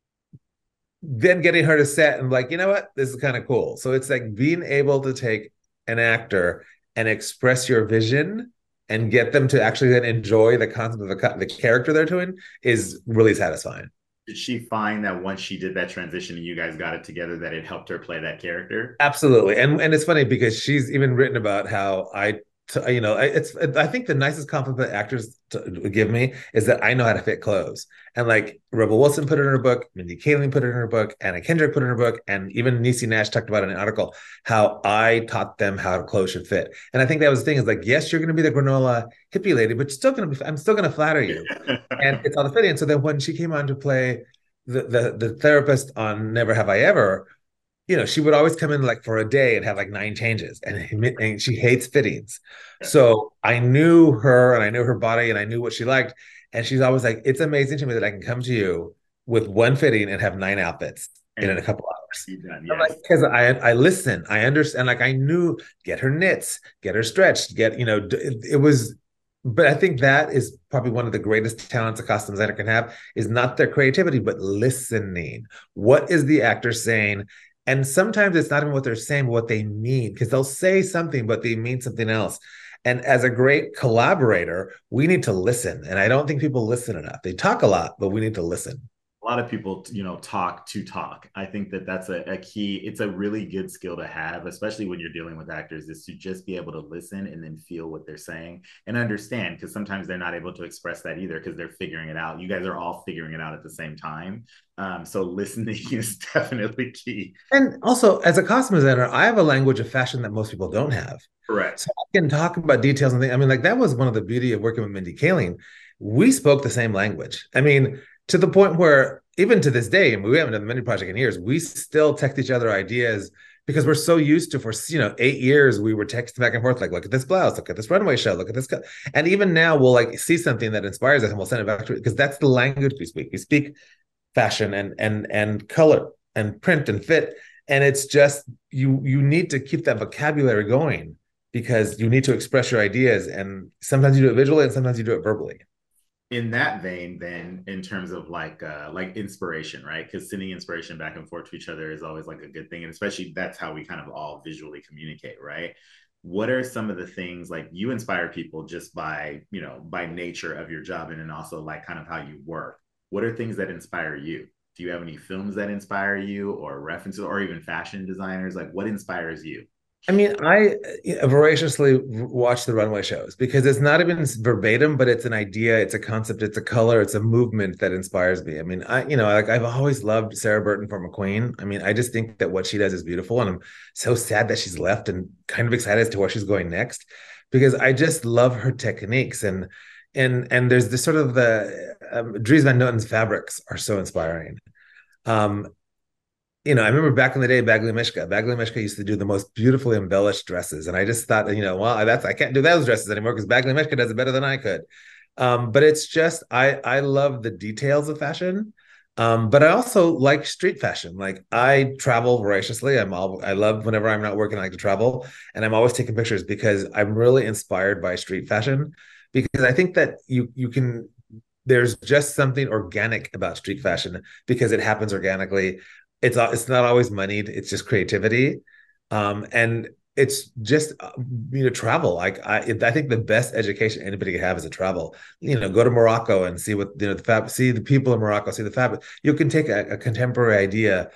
then getting her to set and like, you know what, this is kind of cool. So it's like being able to take an actor and express your vision and get them to actually then enjoy the concept of the, the character they're doing is really satisfying. Did she find that once she did that transition and you guys got it together, that it helped her play that character? Absolutely. And and it's funny because she's even written about how I To, you know, it's. I think the nicest compliment actors give me is that I know how to fit clothes. And like Rebel Wilson put it in her book, Mindy Kaling put it in her book, Anna Kendrick put it in her book, and even Niecy Nash talked about in an article how I taught them how clothes should fit. And I think that was the thing is like, yes, you're going to be the granola hippie lady, but you're still going to be. I'm still going to flatter you, and it's all the fitting. And so then when she came on to play the the the therapist on Never Have I Ever, you know, she would always come in like for a day and have like nine changes, and, and she hates fittings. So I knew her and I knew her body and I knew what she liked. And she's always like, it's amazing to me that I can come to you with one fitting and have nine outfits in, in a couple hours. Done, yes. Like, because I I listen, I understand, like I knew, get her knits, get her stretched, get, you know, it, it was, but I think that is probably one of the greatest talents a costume designer can have is not their creativity, but listening. What is the actor saying? And sometimes it's not even what they're saying, but what they mean, because they'll say something, but they mean something else. And as a great collaborator, we need to listen. And I don't think people listen enough. They talk a lot, but we need to listen. a lot of people, you know, talk to talk. I think that that's a, a key. It's a really good skill to have, especially when you're dealing with actors, is to just be able to listen and then feel what they're saying and understand, because sometimes they're not able to express that either because they're figuring it out. You guys are all figuring it out at the same time. Um, so listening is definitely key. And also, as a costume designer, I have a language of fashion that most people don't have. Correct. So I can talk about details and things. I mean, like that was one of the beauty of working with Mindy Kaling. We spoke the same language. I mean, to the point where even to this day, and we haven't done the Mindy Project in years, we still text each other ideas because we're so used to, for you know, eight years, we were texting back and forth, like, look at this blouse, look at this runway show, look at this. And even now we'll like see something that inspires us and we'll send it back to it because that's the language we speak. We speak fashion and and and color and print and fit. And it's just, you you need to keep that vocabulary going because you need to express your ideas. And sometimes you do it visually and sometimes you do it verbally. In that vein, then, in terms of like uh like inspiration, right? Because sending inspiration back and forth to each other is always like a good thing, and especially that's how we kind of all visually communicate, right? What are some of the things, like, you inspire people just by, you know, by nature of your job, and then also like kind of how you work? What are things that inspire you? Do you have any films that inspire you, or references, or even fashion designers? Like, what inspires you? I mean, I voraciously watch the runway shows because it's not even verbatim, but it's an idea, it's a concept, it's a color, it's a movement that inspires me. I mean, I, you know, like I've always loved Sarah Burton for McQueen. I mean, I just think that what she does is beautiful, and I'm so sad that she's left, and kind of excited as to where she's going next, because I just love her techniques. And and and there's this sort of the um, Dries Van Noten's fabrics are so inspiring. Um, you know, I remember back in the day, Bagley Mishka. Bagley Mishka used to do the most beautifully embellished dresses, and I just thought, you know, well, that's I can't do those dresses anymore because Bagley Mishka does it better than I could. Um, but it's just I I love the details of fashion, um, but I also like street fashion. Like I travel voraciously. I'm all I love whenever I'm not working, I like to travel, and I'm always taking pictures because I'm really inspired by street fashion, because I think that you you can. There's just something organic about street fashion because it happens organically. It's it's not always moneyed. It's just creativity, um, and it's just you know travel. Like I, I think the best education anybody can have is a travel. You know, go to Morocco and see what you know the fab. See the people in Morocco. See the fabric. You can take a, a contemporary idea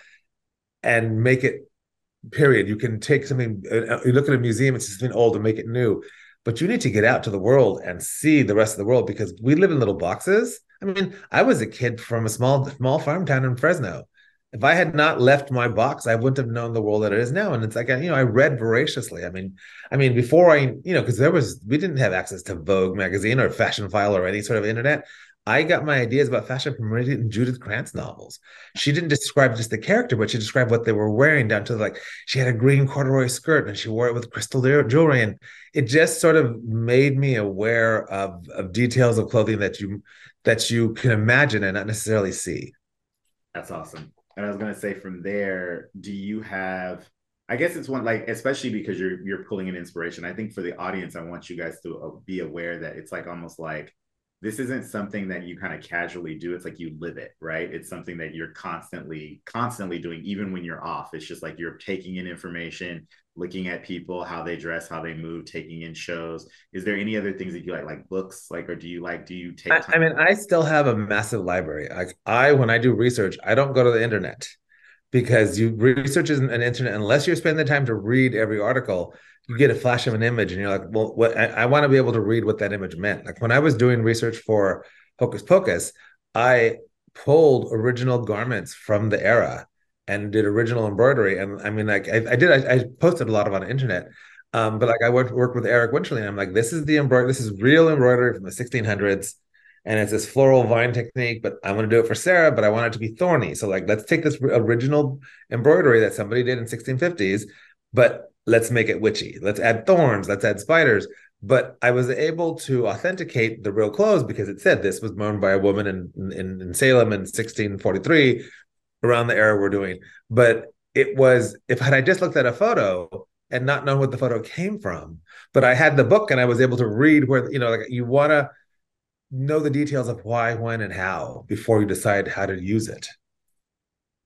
and make it. Period. You can take something. You look at a museum. It's something old and make it new. But you need to get out to the world and see the rest of the world, because we live in little boxes. I mean, I was a kid from a small small farm town in Fresno. If I had not left my box, I wouldn't have known the world that it is now. And it's like, you know, I read voraciously. I mean, I mean, before I, you know, because there was, we didn't have access to Vogue magazine or Fashion File or any sort of internet. I got my ideas about fashion from reading Judith Krantz novels. She didn't describe just the character, but she described what they were wearing, down to like, she had a green corduroy skirt and she wore it with crystal jewelry. And it just sort of made me aware of, of details of clothing that you, that you can imagine and not necessarily see. That's awesome. And I was going to say, from there, do you have, I guess it's one, like, especially because you're you're pulling in inspiration. I think for the audience, I want you guys to uh, be aware that it's like almost like this isn't something that you kind of casually do. It's like you live it, right? It's something that you're constantly, constantly doing, even when you're off. It's just like you're taking in information, looking at people, how they dress, how they move, taking in shows. Is there any other things that you like, like books, like, or do you like, do you take time? I, I mean, I still have a massive library. Like I, when I do research, I don't go to the internet, because you research isn't an internet unless you're spending the time to read every article. You get a flash of an image and you're like, well, what I, I want to be able to read what that image meant. Like when I was doing research for Hocus Pocus, I pulled original garments from the era and did original embroidery. And I mean, like I, I did, I, I posted a lot of on the internet. Um, but like I worked, worked with Eric Winterly, and I'm like, this is the embroidery, this is real embroidery from the sixteen hundreds. And it's this floral vine technique, but I want to do it for Sarah, but I want it to be thorny. So like, let's take this original embroidery that somebody did in sixteen fifties, but let's make it witchy. Let's add thorns, let's add spiders. But I was able to authenticate the real clothes because it said this was worn by a woman in, in, in Salem in sixteen forty-three, around the era we're doing. But it was, if had I just looked at a photo and not known what the photo came from, but I had the book and I was able to read where, you know, like you want to know the details of why, when, and how before you decide how to use it.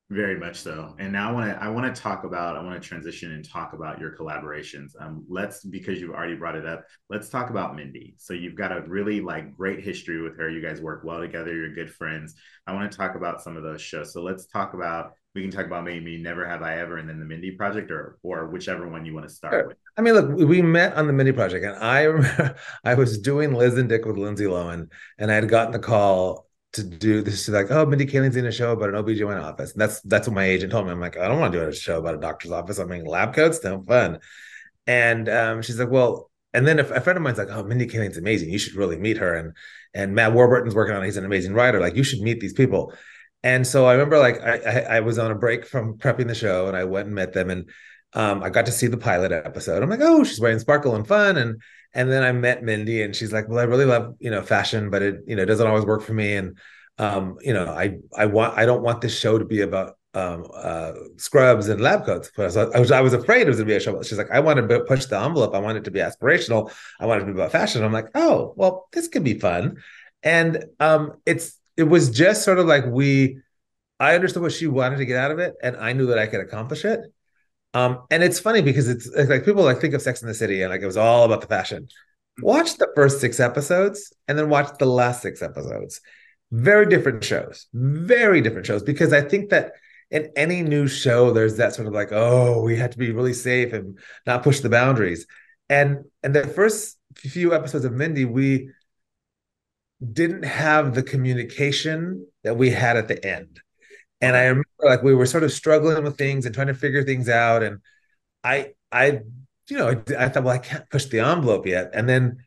Very much so. And now I want to I want to talk about I want to transition and talk about your collaborations. Um, let's because you've already brought it up. Let's talk about Mindy. So you've got a really like great history with her. You guys work well together. You're good friends. I want to talk about some of those shows. So let's talk about we can talk about maybe Never Have I Ever and then the Mindy Project, or or whichever one you want to start with. I mean, look, we met on the Mindy Project, and I remember I was doing Liz and Dick with Lindsay Lohan, and I had gotten a call to do this. She's like, "Oh, Mindy Kaling's in a show about an O B G Y N office," and that's that's what my agent told me. I'm like, "I don't want to do a show about a doctor's office. I'm making lab coats. No fun." And um, she's like, "Well," and then a, a friend of mine's like, "Oh, Mindy Kaling's amazing. You should really meet her." And and Matt Warburton's working on it. He's an amazing writer. Like, you should meet these people. And so I remember, like, I, I I was on a break from prepping the show, and I went and met them, and um, I got to see the pilot episode. I'm like, oh, she's wearing sparkle and fun, and and then I met Mindy, and she's like, well, I really love you know fashion, but it you know doesn't always work for me, and um, you know, I I want I don't want this show to be about um, uh, scrubs and lab coats. But I was, I was I was afraid it was going to be a show. She's like, I want to push the envelope. I want it to be aspirational. I want it to be about fashion. I'm like, oh, well, this could be fun, and um, it's it was just sort of like we. I understood what she wanted to get out of it, and I knew that I could accomplish it. Um, and it's funny because it's, it's like people like think of Sex in the City and like it was all about the fashion. Watch the first six episodes and then watch the last six episodes. Very different shows, very different shows. Because I think that in any new show, there's that sort of like, oh, we had to be really safe and not push the boundaries. And and the first few episodes of Mindy, we didn't have the communication that we had at the end. And I remember like we were sort of struggling with things and trying to figure things out. And I, I, you know, I thought, well, I can't push the envelope yet. And then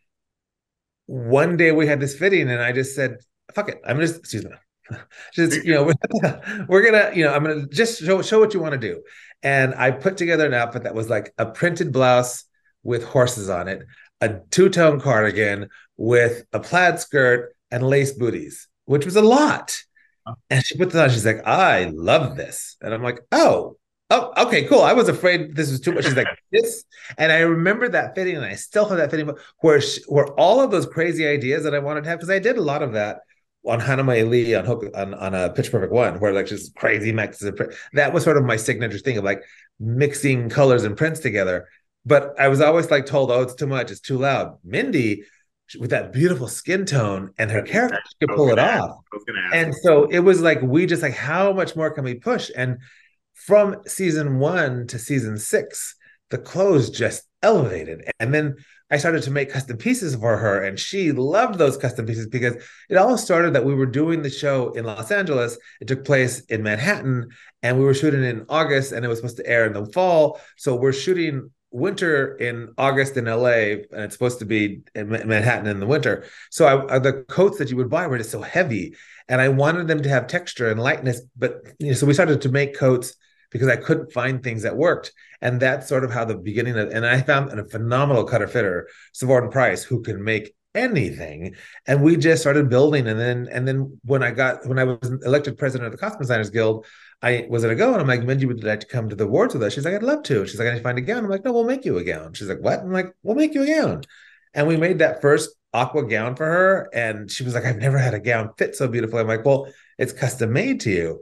one day we had this fitting, and I just said, "Fuck it, I'm just, excuse me, just you know, we're gonna, you know, I'm gonna just show show what you want to do." And I put together an outfit that was like a printed blouse with horses on it, a two-tone cardigan with a plaid skirt and lace booties, which was a lot. And she put this on. She's like, I love this. And I'm like, oh, oh, okay, cool. I was afraid this was too much. She's like, this. And I remember that fitting, and I still have that fitting where she, where all of those crazy ideas that I wanted to have, because I did a lot of that on Hannah Mae Lee on Hook on, on a Pitch Perfect one, where like just crazy mixes. That was sort of my signature thing of like mixing colors and prints together. But I was always like told, oh, it's too much, it's too loud. Mindy, with that beautiful skin tone and her character, she could pull it off. And so it was like, we just like, how much more can we push? And from season one to season six, the clothes just elevated. And then I started to make custom pieces for her, and she loved those custom pieces because it all started that we were doing the show in Los Angeles. It took place in Manhattan, and we were shooting in August, and it was supposed to air in the fall. So we're shooting winter in August in L A, and it's supposed to be in Manhattan in the winter. So I, the coats that you would buy were just so heavy, and I wanted them to have texture and lightness. But you know, so we started to make coats because I couldn't find things that worked, and that's sort of how the beginning of. And I found a phenomenal cutter fitter, Savorden Price, who can make anything, and we just started building. And then, and then when I got when I was elected president of the Costume Designers Guild, I was at a go, and I'm like, Mindy, would you like to come to the awards with us? She's like, I'd love to. She's like, I need to find a gown. I'm like, no, we'll make you a gown. She's like, what? I'm like, we'll make you a gown. And we made that first aqua gown for her. And she was like, I've never had a gown fit so beautifully. I'm like, well, it's custom made to you.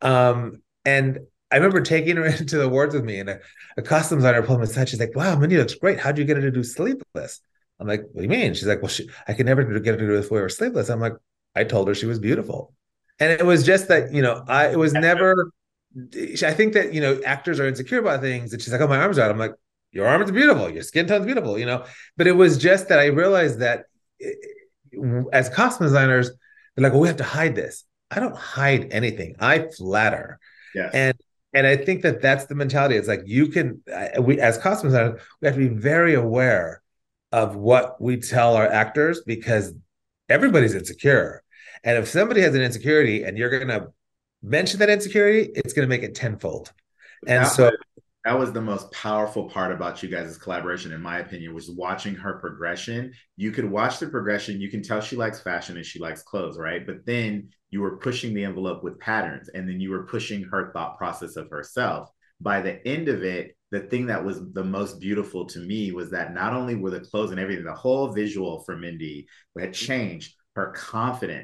Um, and I remember taking her into the awards with me, and a, a costume designer pulled me aside. She's like, wow, Mindy looks great. How'd you get her to do Sleepless? I'm like, what do you mean? She's like, well, she, I could never get her to do this way or Sleepless. I'm like, I told her she was beautiful. And it was just that, you know, I it was never, I think that, you know, actors are insecure about things. And she's like, oh, my arms are out. I'm like, your arms are beautiful. Your skin tone's beautiful, you know. But it was just that I realized that as costume designers, they're like, well, we have to hide this. I don't hide anything. I flatter. Yes. And and I think that that's the mentality. It's like you can, we as costume designers, we have to be very aware of what we tell our actors, because everybody's insecure. And if somebody has an insecurity and you're going to mention that insecurity, it's going to make it tenfold. And that so was, that was the most powerful part about you guys' collaboration, in my opinion, was watching her progression. You could watch the progression. You can tell she likes fashion and she likes clothes, right? But then you were pushing the envelope with patterns, and then you were pushing her thought process of herself. By the end of it, the thing that was the most beautiful to me was that not only were the clothes and everything, the whole visual for Mindy had changed, her confidence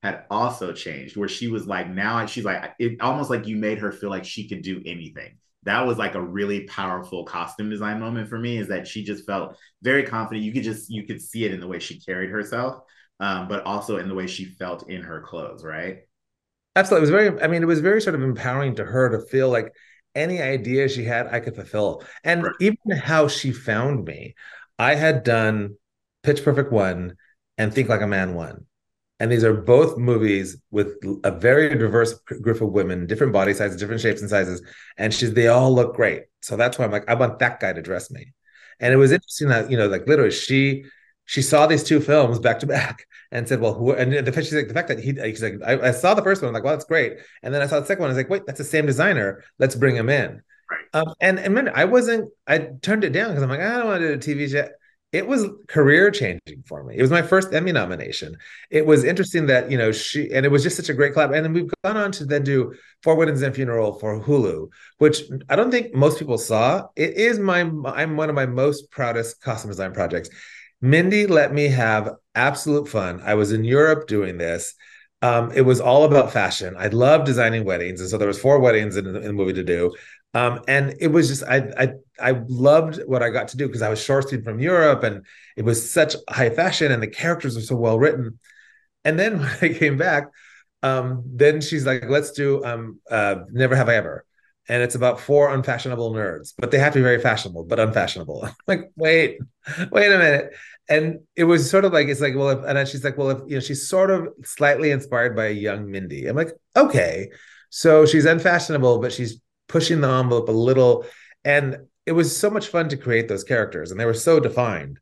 had also changed, where she was like, now she's like, it almost like you made her feel like she could do anything. That was like a really powerful costume design moment for me, is that she just felt very confident. You could just, you could see it in the way she carried herself, um, but also in the way she felt in her clothes, right? Absolutely. It was very, I mean, it was very sort of empowering to her to feel like any idea she had, I could fulfill. And Right. even how she found me, I had done Pitch Perfect one and Think Like a Man one. And these are both movies with a very diverse group of women, different body sizes, different shapes and sizes. And she's, they all look great. So that's why I'm like, I want that guy to dress me. And it was interesting that, you know, like literally she, she saw these two films back to back and said, well, who, and the, she's like, the fact that he, he's like, I, I saw the first one, I'm like, well, that's great. And then I saw the second one, I was like, wait, that's the same designer. Let's bring him in. Right. Um, and, and man, I wasn't, I turned it down because I'm like, I don't want to do a T V show. It was career changing for me. It was my first Emmy nomination. It was interesting that, you know, she, and it was just such a great collab. And then we've gone on to then do Four Weddings and a Funeral for Hulu, which I don't think most people saw. It is my, I'm one of my most proudest costume design projects. Mindy let me have absolute fun. I was in Europe doing this. Um, it was all about fashion. I love designing weddings. And so there was four weddings in, in the movie to do. Um, and it was just, I, I, I loved what I got to do because I was sourcing from Europe and it was such high fashion and the characters were so well written. And then when I came back, um, then she's like, let's do um, uh, Never Have I Ever. And it's about four unfashionable nerds, but they have to be very fashionable, but unfashionable. I'm like, wait, wait a minute. And it was sort of like, it's like, well, if, and then she's like, well, if, you know, she's sort of slightly inspired by a young Mindy. I'm like, okay. So she's unfashionable, but she's pushing the envelope a little. And it was so much fun to create those characters. And they were so defined.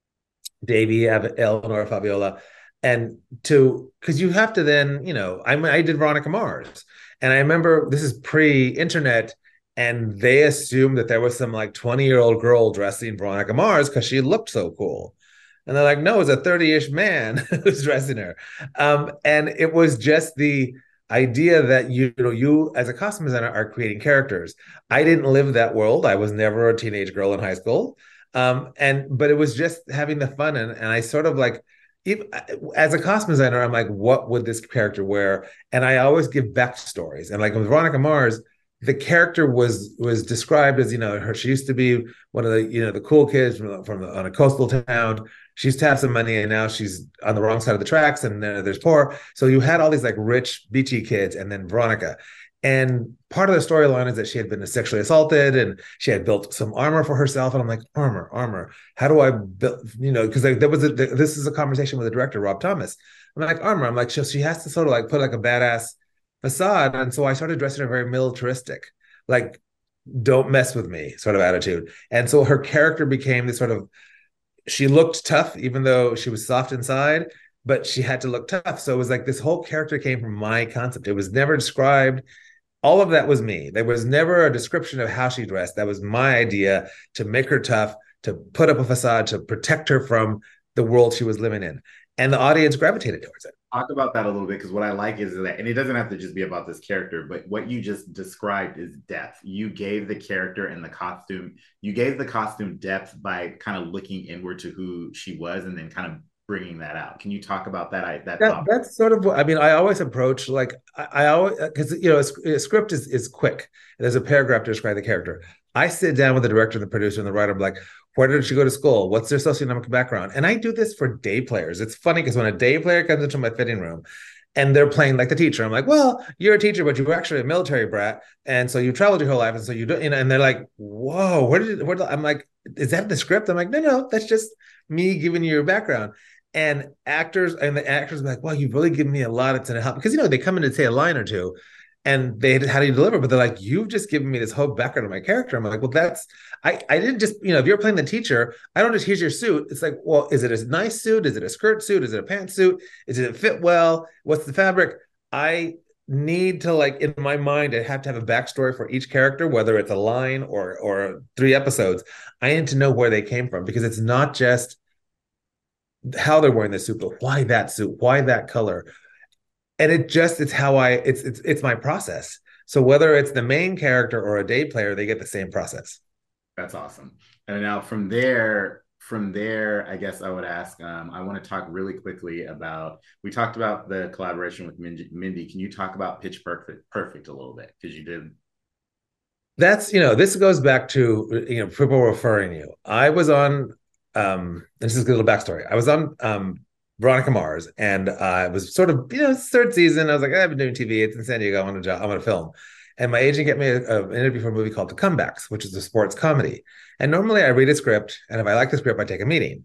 Davy, Eleanor, Fabiola. And to, because you have to then, you know, I, I did Veronica Mars. And I remember this is pre-internet, and they assumed that there was some like twenty-year-old girl dressing Veronica Mars because she looked so cool. And they're like, no, it's a thirty-ish man who's dressing her. Um, and it was just the idea that you, you know, you as a costume designer are creating characters. I didn't live that world. I was never a teenage girl in high school. Um, and but it was just having the fun. And, and I sort of like, Even, as a costume designer, I'm like, what would this character wear? And I always give backstories. And like with Veronica Mars, the character was was described as, you know, her, she used to be one of the, you know, the cool kids from, from the, on a coastal town. She used to have some money and now she's on the wrong side of the tracks and then there's poor. So you had all these like rich, beachy kids and then Veronica. And part of the storyline is that she had been sexually assaulted and she had built some armor for herself. And I'm like, armor, armor. How do I build, you know, because like, there was a, this is a conversation with the director, Rob Thomas. I'm like, armor. I'm like, so she has to sort of like put like a badass facade. And so I started dressing her very militaristic, like, don't mess with me sort of attitude. And so her character became this sort of, she looked tough, even though she was soft inside, but she had to look tough. So it was like this whole character came from my concept. It was never described. All of that was me. There was never a description of how she dressed. That was my idea to make her tough, to put up a facade, to protect her from the world she was living in. And the audience gravitated towards it. Talk about that a little bit, because what I like is that, and it doesn't have to just be about this character, but what you just described is depth. You gave the character and the costume, you gave the costume depth by kind of looking inward to who she was and then kind of bringing that out. Can you talk about that? I, that, that that's sort of what I mean. I always approach like I, I always, because you know a, a script is is quick. There's a paragraph to describe the character. I sit down with the director, the producer, and the writer. I'm like, where did she go to school? What's their socioeconomic background? And I do this for day players. It's funny because when a day player comes into my fitting room and they're playing like the teacher, I'm like, well, you're a teacher, but you were actually a military brat, and so you traveled your whole life, and so you do, you know. And they're like, whoa, where did where did, I'm like, is that the script? I'm like, no, no, that's just me giving you your background. And actors and the actors are like, well, you've really given me a lot to help, because you know they come in to say a line or two and they how do you deliver, but they're like, you've just given me this whole background of my character. I'm like, well, that's I I didn't just, you know, if you're playing the teacher, I don't just, here's your suit. It's like, well, is it a nice suit? Is it a skirt suit? Is it a pantsuit? Is it fit well? What's the fabric? I need to, like, in my mind, I have to have a backstory for each character, whether it's a line or or three episodes. I need to know where they came from, because it's not just how they're wearing the suit, but why that suit, why that color. And it just, it's how I, it's, it's, it's my process. So whether it's the main character or a day player, they get the same process. That's awesome. And now from there, from there, I guess I would ask, um, I want to talk really quickly about, we talked about the collaboration with Mindy. Mindy. Can you talk about Pitch Perfect, Perfect a little bit? Because you did. That's, you know, this goes back to, you know, people referring you. I was on, um, this is a little backstory. I was on um, Veronica Mars, and I was sort of, you know, third season. I was like, I've been doing T V. It's in San Diego. I want to, I want to film. And my agent get me an interview for a movie called The Comebacks, which is a sports comedy. And normally I read a script, and if I like the script, I take a meeting.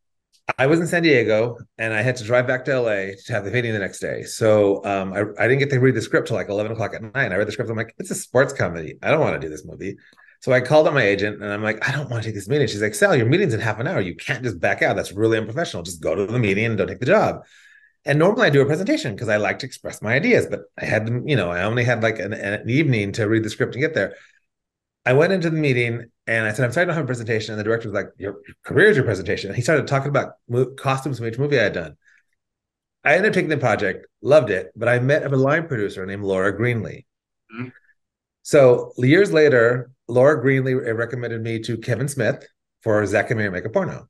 I was in San Diego, and I had to drive back to L A to have the meeting the next day. So um, I, I didn't get to read the script till like eleven o'clock at night. I read the script. I'm like, it's a sports comedy. I don't want to do this movie. So I called up my agent, and I'm like, I don't want to take this meeting. She's like, Sal, your meeting's in half an hour. You can't just back out. That's really unprofessional. Just go to the meeting and don't take the job. And normally I do a presentation because I like to express my ideas, but I had, you know, I only had like an, an evening to read the script and get there. I went into the meeting and I said, I'm sorry, I don't have a presentation. And the director was like, your career is your presentation. And he started talking about mo- costumes from each movie I had done. I ended up taking the project, loved it, but I met a line producer named Laura Greenlee. Mm-hmm. So years later, Laura Greenlee recommended me to Kevin Smith for Zack and Miri Make a Porno.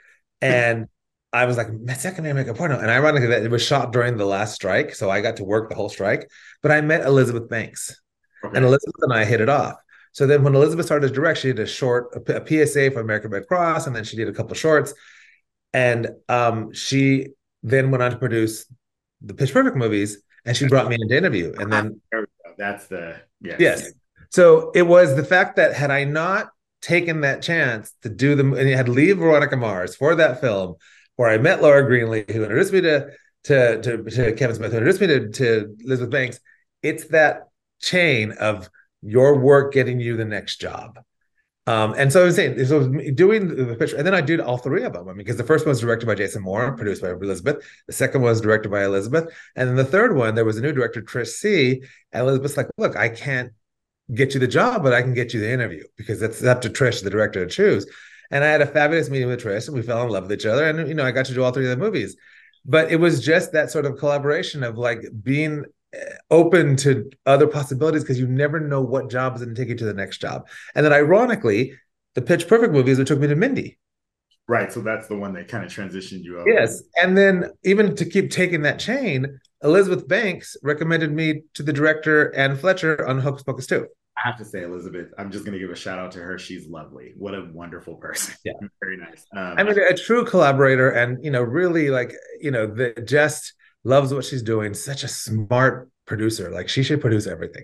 And I was like, Zack and Miri Make a Porno. And ironically, that it was shot during the last strike. So I got to work the whole strike. But I met Elizabeth Banks. Okay. And Elizabeth and I hit it off. So then when Elizabeth started to direct, she did a short, a, a P S A for American Red Cross, and then she did a couple of shorts. And um, she then went on to produce the Pitch Perfect movies, and she brought me in to interview. And then that's the, yes. yes. So it was the fact that had I not taken that chance to do the, and you had to leave Veronica Mars for that film, where I met Laura Greenlee, who introduced me to, to, to, to Kevin Smith, who introduced me to, to Elizabeth Banks. It's that chain of your work getting you the next job. Um, and so I was saying, so doing the picture, and then I did all three of them. I mean, because the first one was directed by Jason Moore, produced by Elizabeth. The second one was directed by Elizabeth. And then the third one, there was a new director, Trish C. And Elizabeth's like, look, I can't get you the job, but I can get you the interview, because it's up to Trish, the director, to choose. And I had a fabulous meeting with Trish, and we fell in love with each other. And, you know, I got to do all three of the movies. But it was just that sort of collaboration of like being open to other possibilities, because you never know what job is going to take you to the next job. And then ironically, the Pitch Perfect movies, it took me to Mindy. Right. So that's the one that kind of transitioned you over. Yes. And then even to keep taking that chain, Elizabeth Banks recommended me to the director Anne Fletcher on Hocus Pocus two. I have to say, Elizabeth, I'm just going to give a shout out to her. She's lovely. What a wonderful person. Yeah. Very nice. Um, I mean, a true collaborator, and, you know, really like, you know, the just loves what she's doing. Such a smart producer. Like, she should produce everything.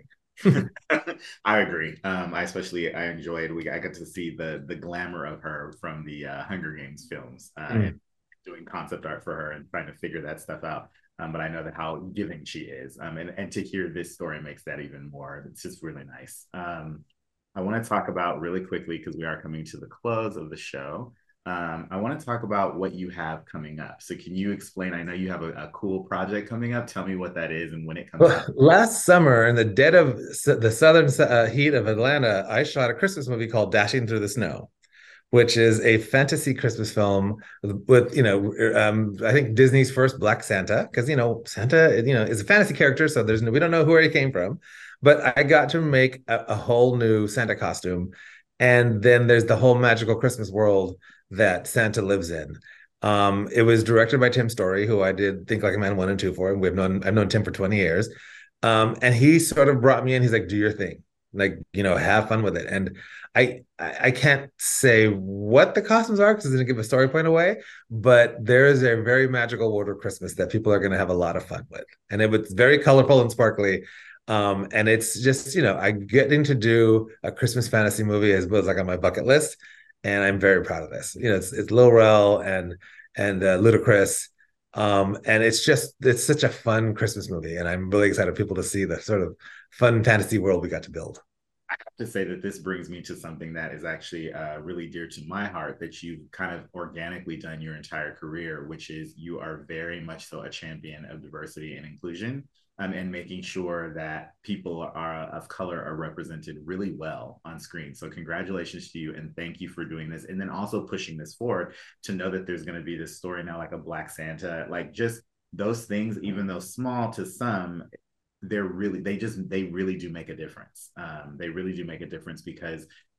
I agree. Um, I especially, I enjoyed, we I got to see the the glamour of her from the uh, Hunger Games films, uh, mm. and doing concept art for her and trying to figure that stuff out. Um, but I know that how giving she is. Um, and, and to hear this story makes that even more. It's just really nice. Um, I want to talk about really quickly, because we are coming to the close of the show. Um, I want to talk about what you have coming up. So can you explain? I know you have a, a cool project coming up. Tell me what that is and when it comes well, out. Last summer, in the dead of the southern uh, heat of Atlanta, I shot a Christmas movie called Dashing Through the Snow, which is a fantasy Christmas film with, with you know, um, I think Disney's first Black Santa, because, you know, Santa, you know, is a fantasy character, so there's no, we don't know where he came from. But I got to make a, a whole new Santa costume. And then there's the whole magical Christmas world that Santa lives in. Um, it was directed by Tim Story, who I did Think Like a Man one and two for, and we've known I've known Tim for twenty years. Um, and he sort of brought me in. He's like, do your thing, like, you know, have fun with it. And I I can't say what the costumes are, because it didn't give a story point away, but there is a very magical world of Christmas that people are going to have a lot of fun with, and it was very colorful and sparkly. Um, and it's just, you know, I getting to do a Christmas fantasy movie as was like on my bucket list. And I'm very proud of this. You know, it's, it's Lil Rel and and uh, Ludacris, um, and it's just it's such a fun Christmas movie, and I'm really excited for people to see the sort of fun fantasy world we got to build. I have to say that this brings me to something that is actually uh, really dear to my heart, that you've kind of organically done your entire career, which is you are very much so a champion of diversity and inclusion. Um, and making sure that people are of color are represented really well on screen. So congratulations to you, and thank you for doing this. And then also pushing this forward to know that there's going to be this story now, like a Black Santa, like just those things, even though small to some, they're really, they just, they really do make a difference. Um, they really do make a difference, because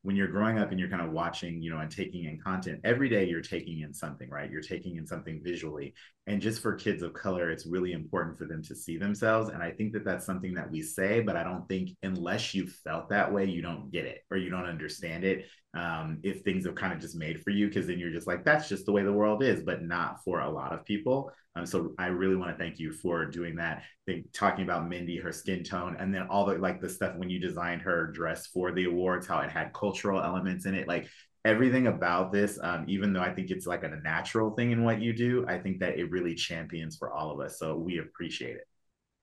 when you're growing up and you're kind of watching, you know, and taking in content every day, you're taking in something, right? You're taking in something visually. And just for kids of color, it's really important for them to see themselves. And I think that that's something that we say, but I don't think unless you felt that way, you don't get it or you don't understand it. Um, if things are kind of just made for you, because then you're just like, that's just the way the world is, but not for a lot of people. Um, so I really want to thank you for doing that. Think, talking about Mindy, her skin tone, and then all the like the stuff when you designed her dress for the awards, how it had cultural elements in it, like everything about this. Um, even though I think it's like a natural thing in what you do, I think that it really champions for all of us. So we appreciate it.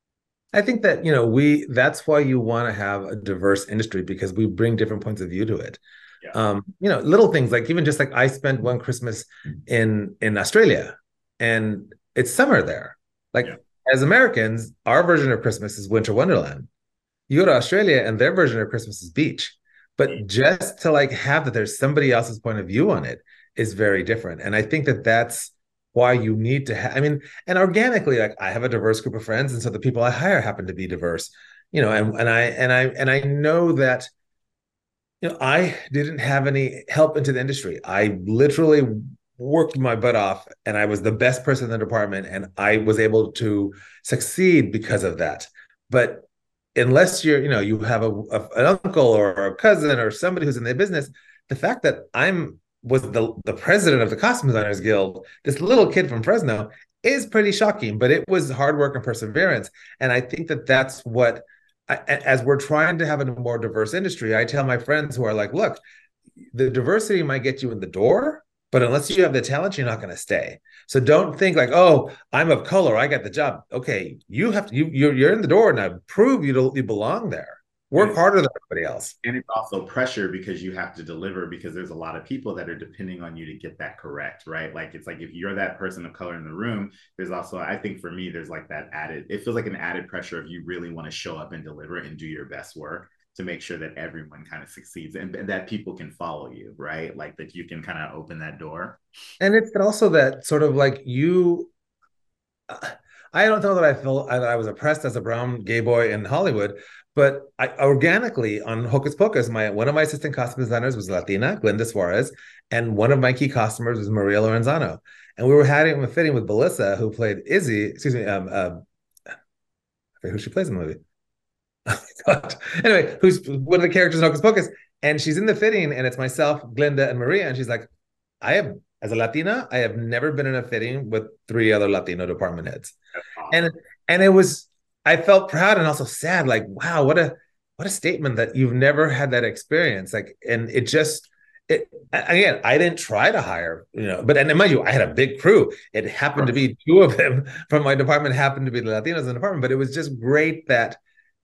I think that, you know, we that's why you want to have a diverse industry, because we bring different points of view to it. Yeah. Um, you know, little things like even just like I spent one Christmas in in Australia and it's summer there. Like yeah. As Americans, our version of Christmas is winter wonderland. You go to Australia and their version of Christmas is beach. But just to like have that there's somebody else's point of view on it is very different. And I think that that's why you need to have, I mean, and organically, like I have a diverse group of friends. And so the people I hire happen to be diverse, you know, and, and I, and I, and I know that, you know, I didn't have any help into the industry. I literally worked my butt off and I was the best person in the department and I was able to succeed because of that. But unless you're, you know, you have a, a an uncle or a cousin or somebody who's in the business, the fact that I'm was the, the president of the Costume Designers Guild, this little kid from Fresno, is pretty shocking, but it was hard work and perseverance. And I think that that's what, I, as we're trying to have a more diverse industry, I tell my friends who are like, look, the diversity might get you in the door, but unless you have the talent, you're not going to stay. So don't think like, oh, I'm of color, I got the job. Okay, you have to, you, you're, you're in the door now. Prove you, you belong there. Work harder than everybody else. And it's also pressure because you have to deliver, because there's a lot of people that are depending on you to get that correct, right? Like, it's like if you're that person of color in the room, there's also, I think for me, there's like that added, it feels like an added pressure if you really want to show up and deliver and do your best work to make sure that everyone kind of succeeds and, and that people can follow you, right? Like that you can kind of open that door. And it's also that sort of like you, uh, I don't know that I felt that I was oppressed as a brown gay boy in Hollywood, but I organically on Hocus Pocus, my one of my assistant costume designers was Latina, Glenda Suarez, and one of my key costumers was Maria Lorenzano. And we were having a fitting with Belissa, who played Izzy, excuse me, um, uh, I forget who she plays in the movie. Oh my God. Anyway, who's one of the characters in Hocus Pocus, and she's in the fitting, and it's myself, Glenda, and Maria, and she's like, I have, as a Latina, I have never been in a fitting with three other Latino department heads. Awesome. And and it was, I felt proud and also sad, like, wow, what a what a statement that you've never had that experience. Like, and it just, it again, I didn't try to hire, you know, but and mind you, I had a big crew. It happened to be two of them from my department happened to be the Latinos in the department, but it was just great that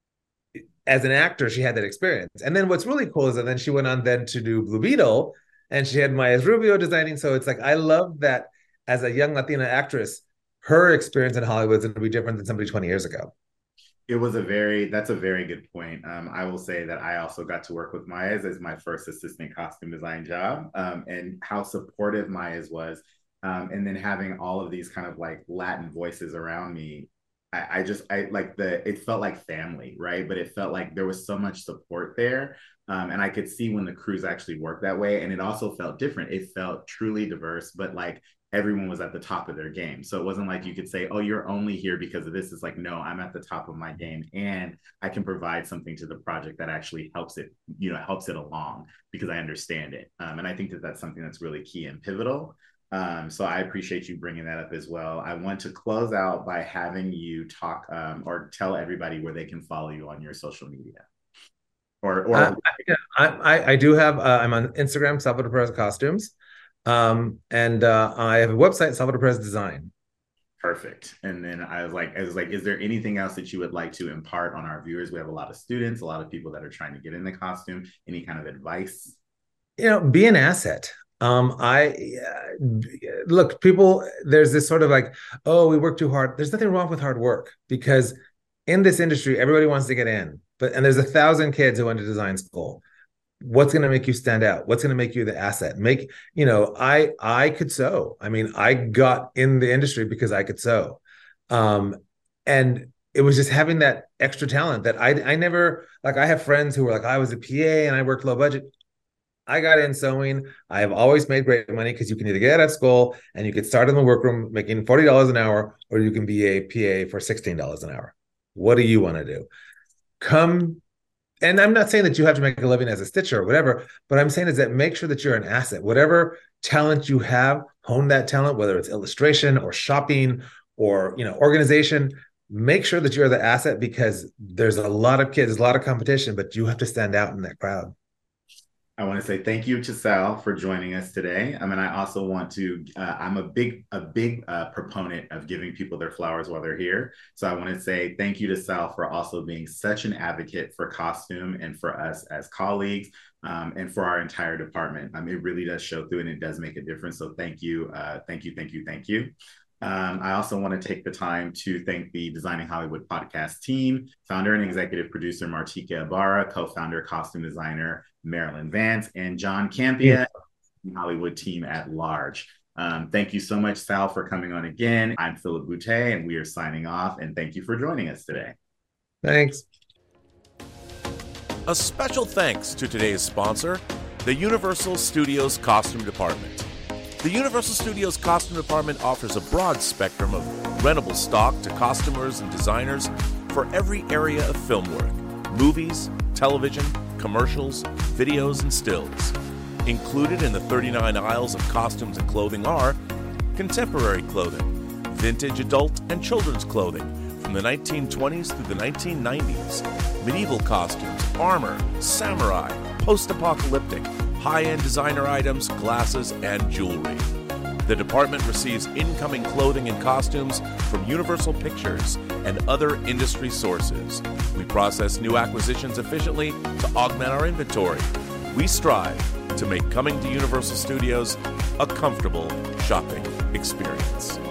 as an actor, she had that experience. And then what's really cool is that then she went on then to do Blue Beetle, and she had Maya Rubio designing. So it's like, I love that as a young Latina actress, her experience in Hollywood is going to be different than somebody twenty years ago. It was a very, that's a very good point. Um, I will say that I also got to work with Maya's as my first assistant costume design job, um, and how supportive Maya's was. Um, and then having all of these kind of like Latin voices around me, I, I just, I like the, it felt like family, right? But it felt like there was so much support there. Um, and I could see when the crews actually worked that way. And it also felt different. It felt truly diverse, but like everyone was at the top of their game. So it wasn't like you could say, oh, you're only here because of this. It's like, no, I'm at the top of my game and I can provide something to the project that actually helps it, you know, helps it along because I understand it. Um, and I think that that's something that's really key and pivotal. Um, so I appreciate you bringing that up as well. I want to close out by having you talk um, or tell everybody where they can follow you on your social media. Or, or uh, I, I, I do have, uh, I'm on Instagram, Salvador Perez Costumes. Um, and uh, I have a website, Salvador Perez Design. Perfect. And then I was like, I was like, is there anything else that you would like to impart on our viewers? We have a lot of students, a lot of people that are trying to get in the costume. Any kind of advice? You know, be an asset. Um, I uh, look, people, there's this sort of like, oh, we work too hard. There's nothing wrong with hard work because in this industry, everybody wants to get in, but, and there's a thousand kids who went to design school. What's going to make you stand out? What's going to make you the asset? Make, you know, I, I could sew. I mean, I got in the industry because I could sew. Um, and it was just having that extra talent that I, I never, like, I have friends who were like, I was a P A and I worked low budget. I got in sewing. I have always made great money because you can either get out of school and you get started in the workroom making forty dollars an hour, or you can be a P A for sixteen dollars an hour. What do you want to do? Come, and I'm not saying that you have to make a living as a stitcher or whatever, but I'm saying is that make sure that you're an asset. Whatever talent you have, hone that talent, whether it's illustration or shopping or, you know, organization. Make sure that you're the asset, because there's a lot of kids, a lot of competition, but you have to stand out in that crowd. I want to say thank you to Sal for joining us today. I mean, I also want to, uh, I'm a big, a big uh, proponent of giving people their flowers while they're here. So I want to say thank you to Sal for also being such an advocate for costume and for us as colleagues, um, and for our entire department. I mean, it really does show through and it does make a difference. So thank you, uh, thank you, thank you, thank you. Um, I also want to take the time to thank the Designing Hollywood podcast team, founder and executive producer Martika Ibarra, co-founder, costume designer Marilyn Vance, and John Campia, yeah. Hollywood team at large. Um, thank you so much, Sal, for coming on again. I'm Philip Boutte, and we are signing off, and thank you for joining us today. Thanks. A special thanks to today's sponsor, the Universal Studios Costume Department. The Universal Studios Costume Department offers a broad spectrum of rentable stock to costumers and designers for every area of film work: movies, television, commercials, videos, and stills. Included in the thirty-nine aisles of costumes and clothing are contemporary clothing, vintage adult and children's clothing from the nineteen twenties through the nineteen nineties, medieval costumes, armor, samurai, post-apocalyptic, high-end designer items, glasses, and jewelry. The department receives incoming clothing and costumes from Universal Pictures and other industry sources. We process new acquisitions efficiently to augment our inventory. We strive to make coming to Universal Studios a comfortable shopping experience.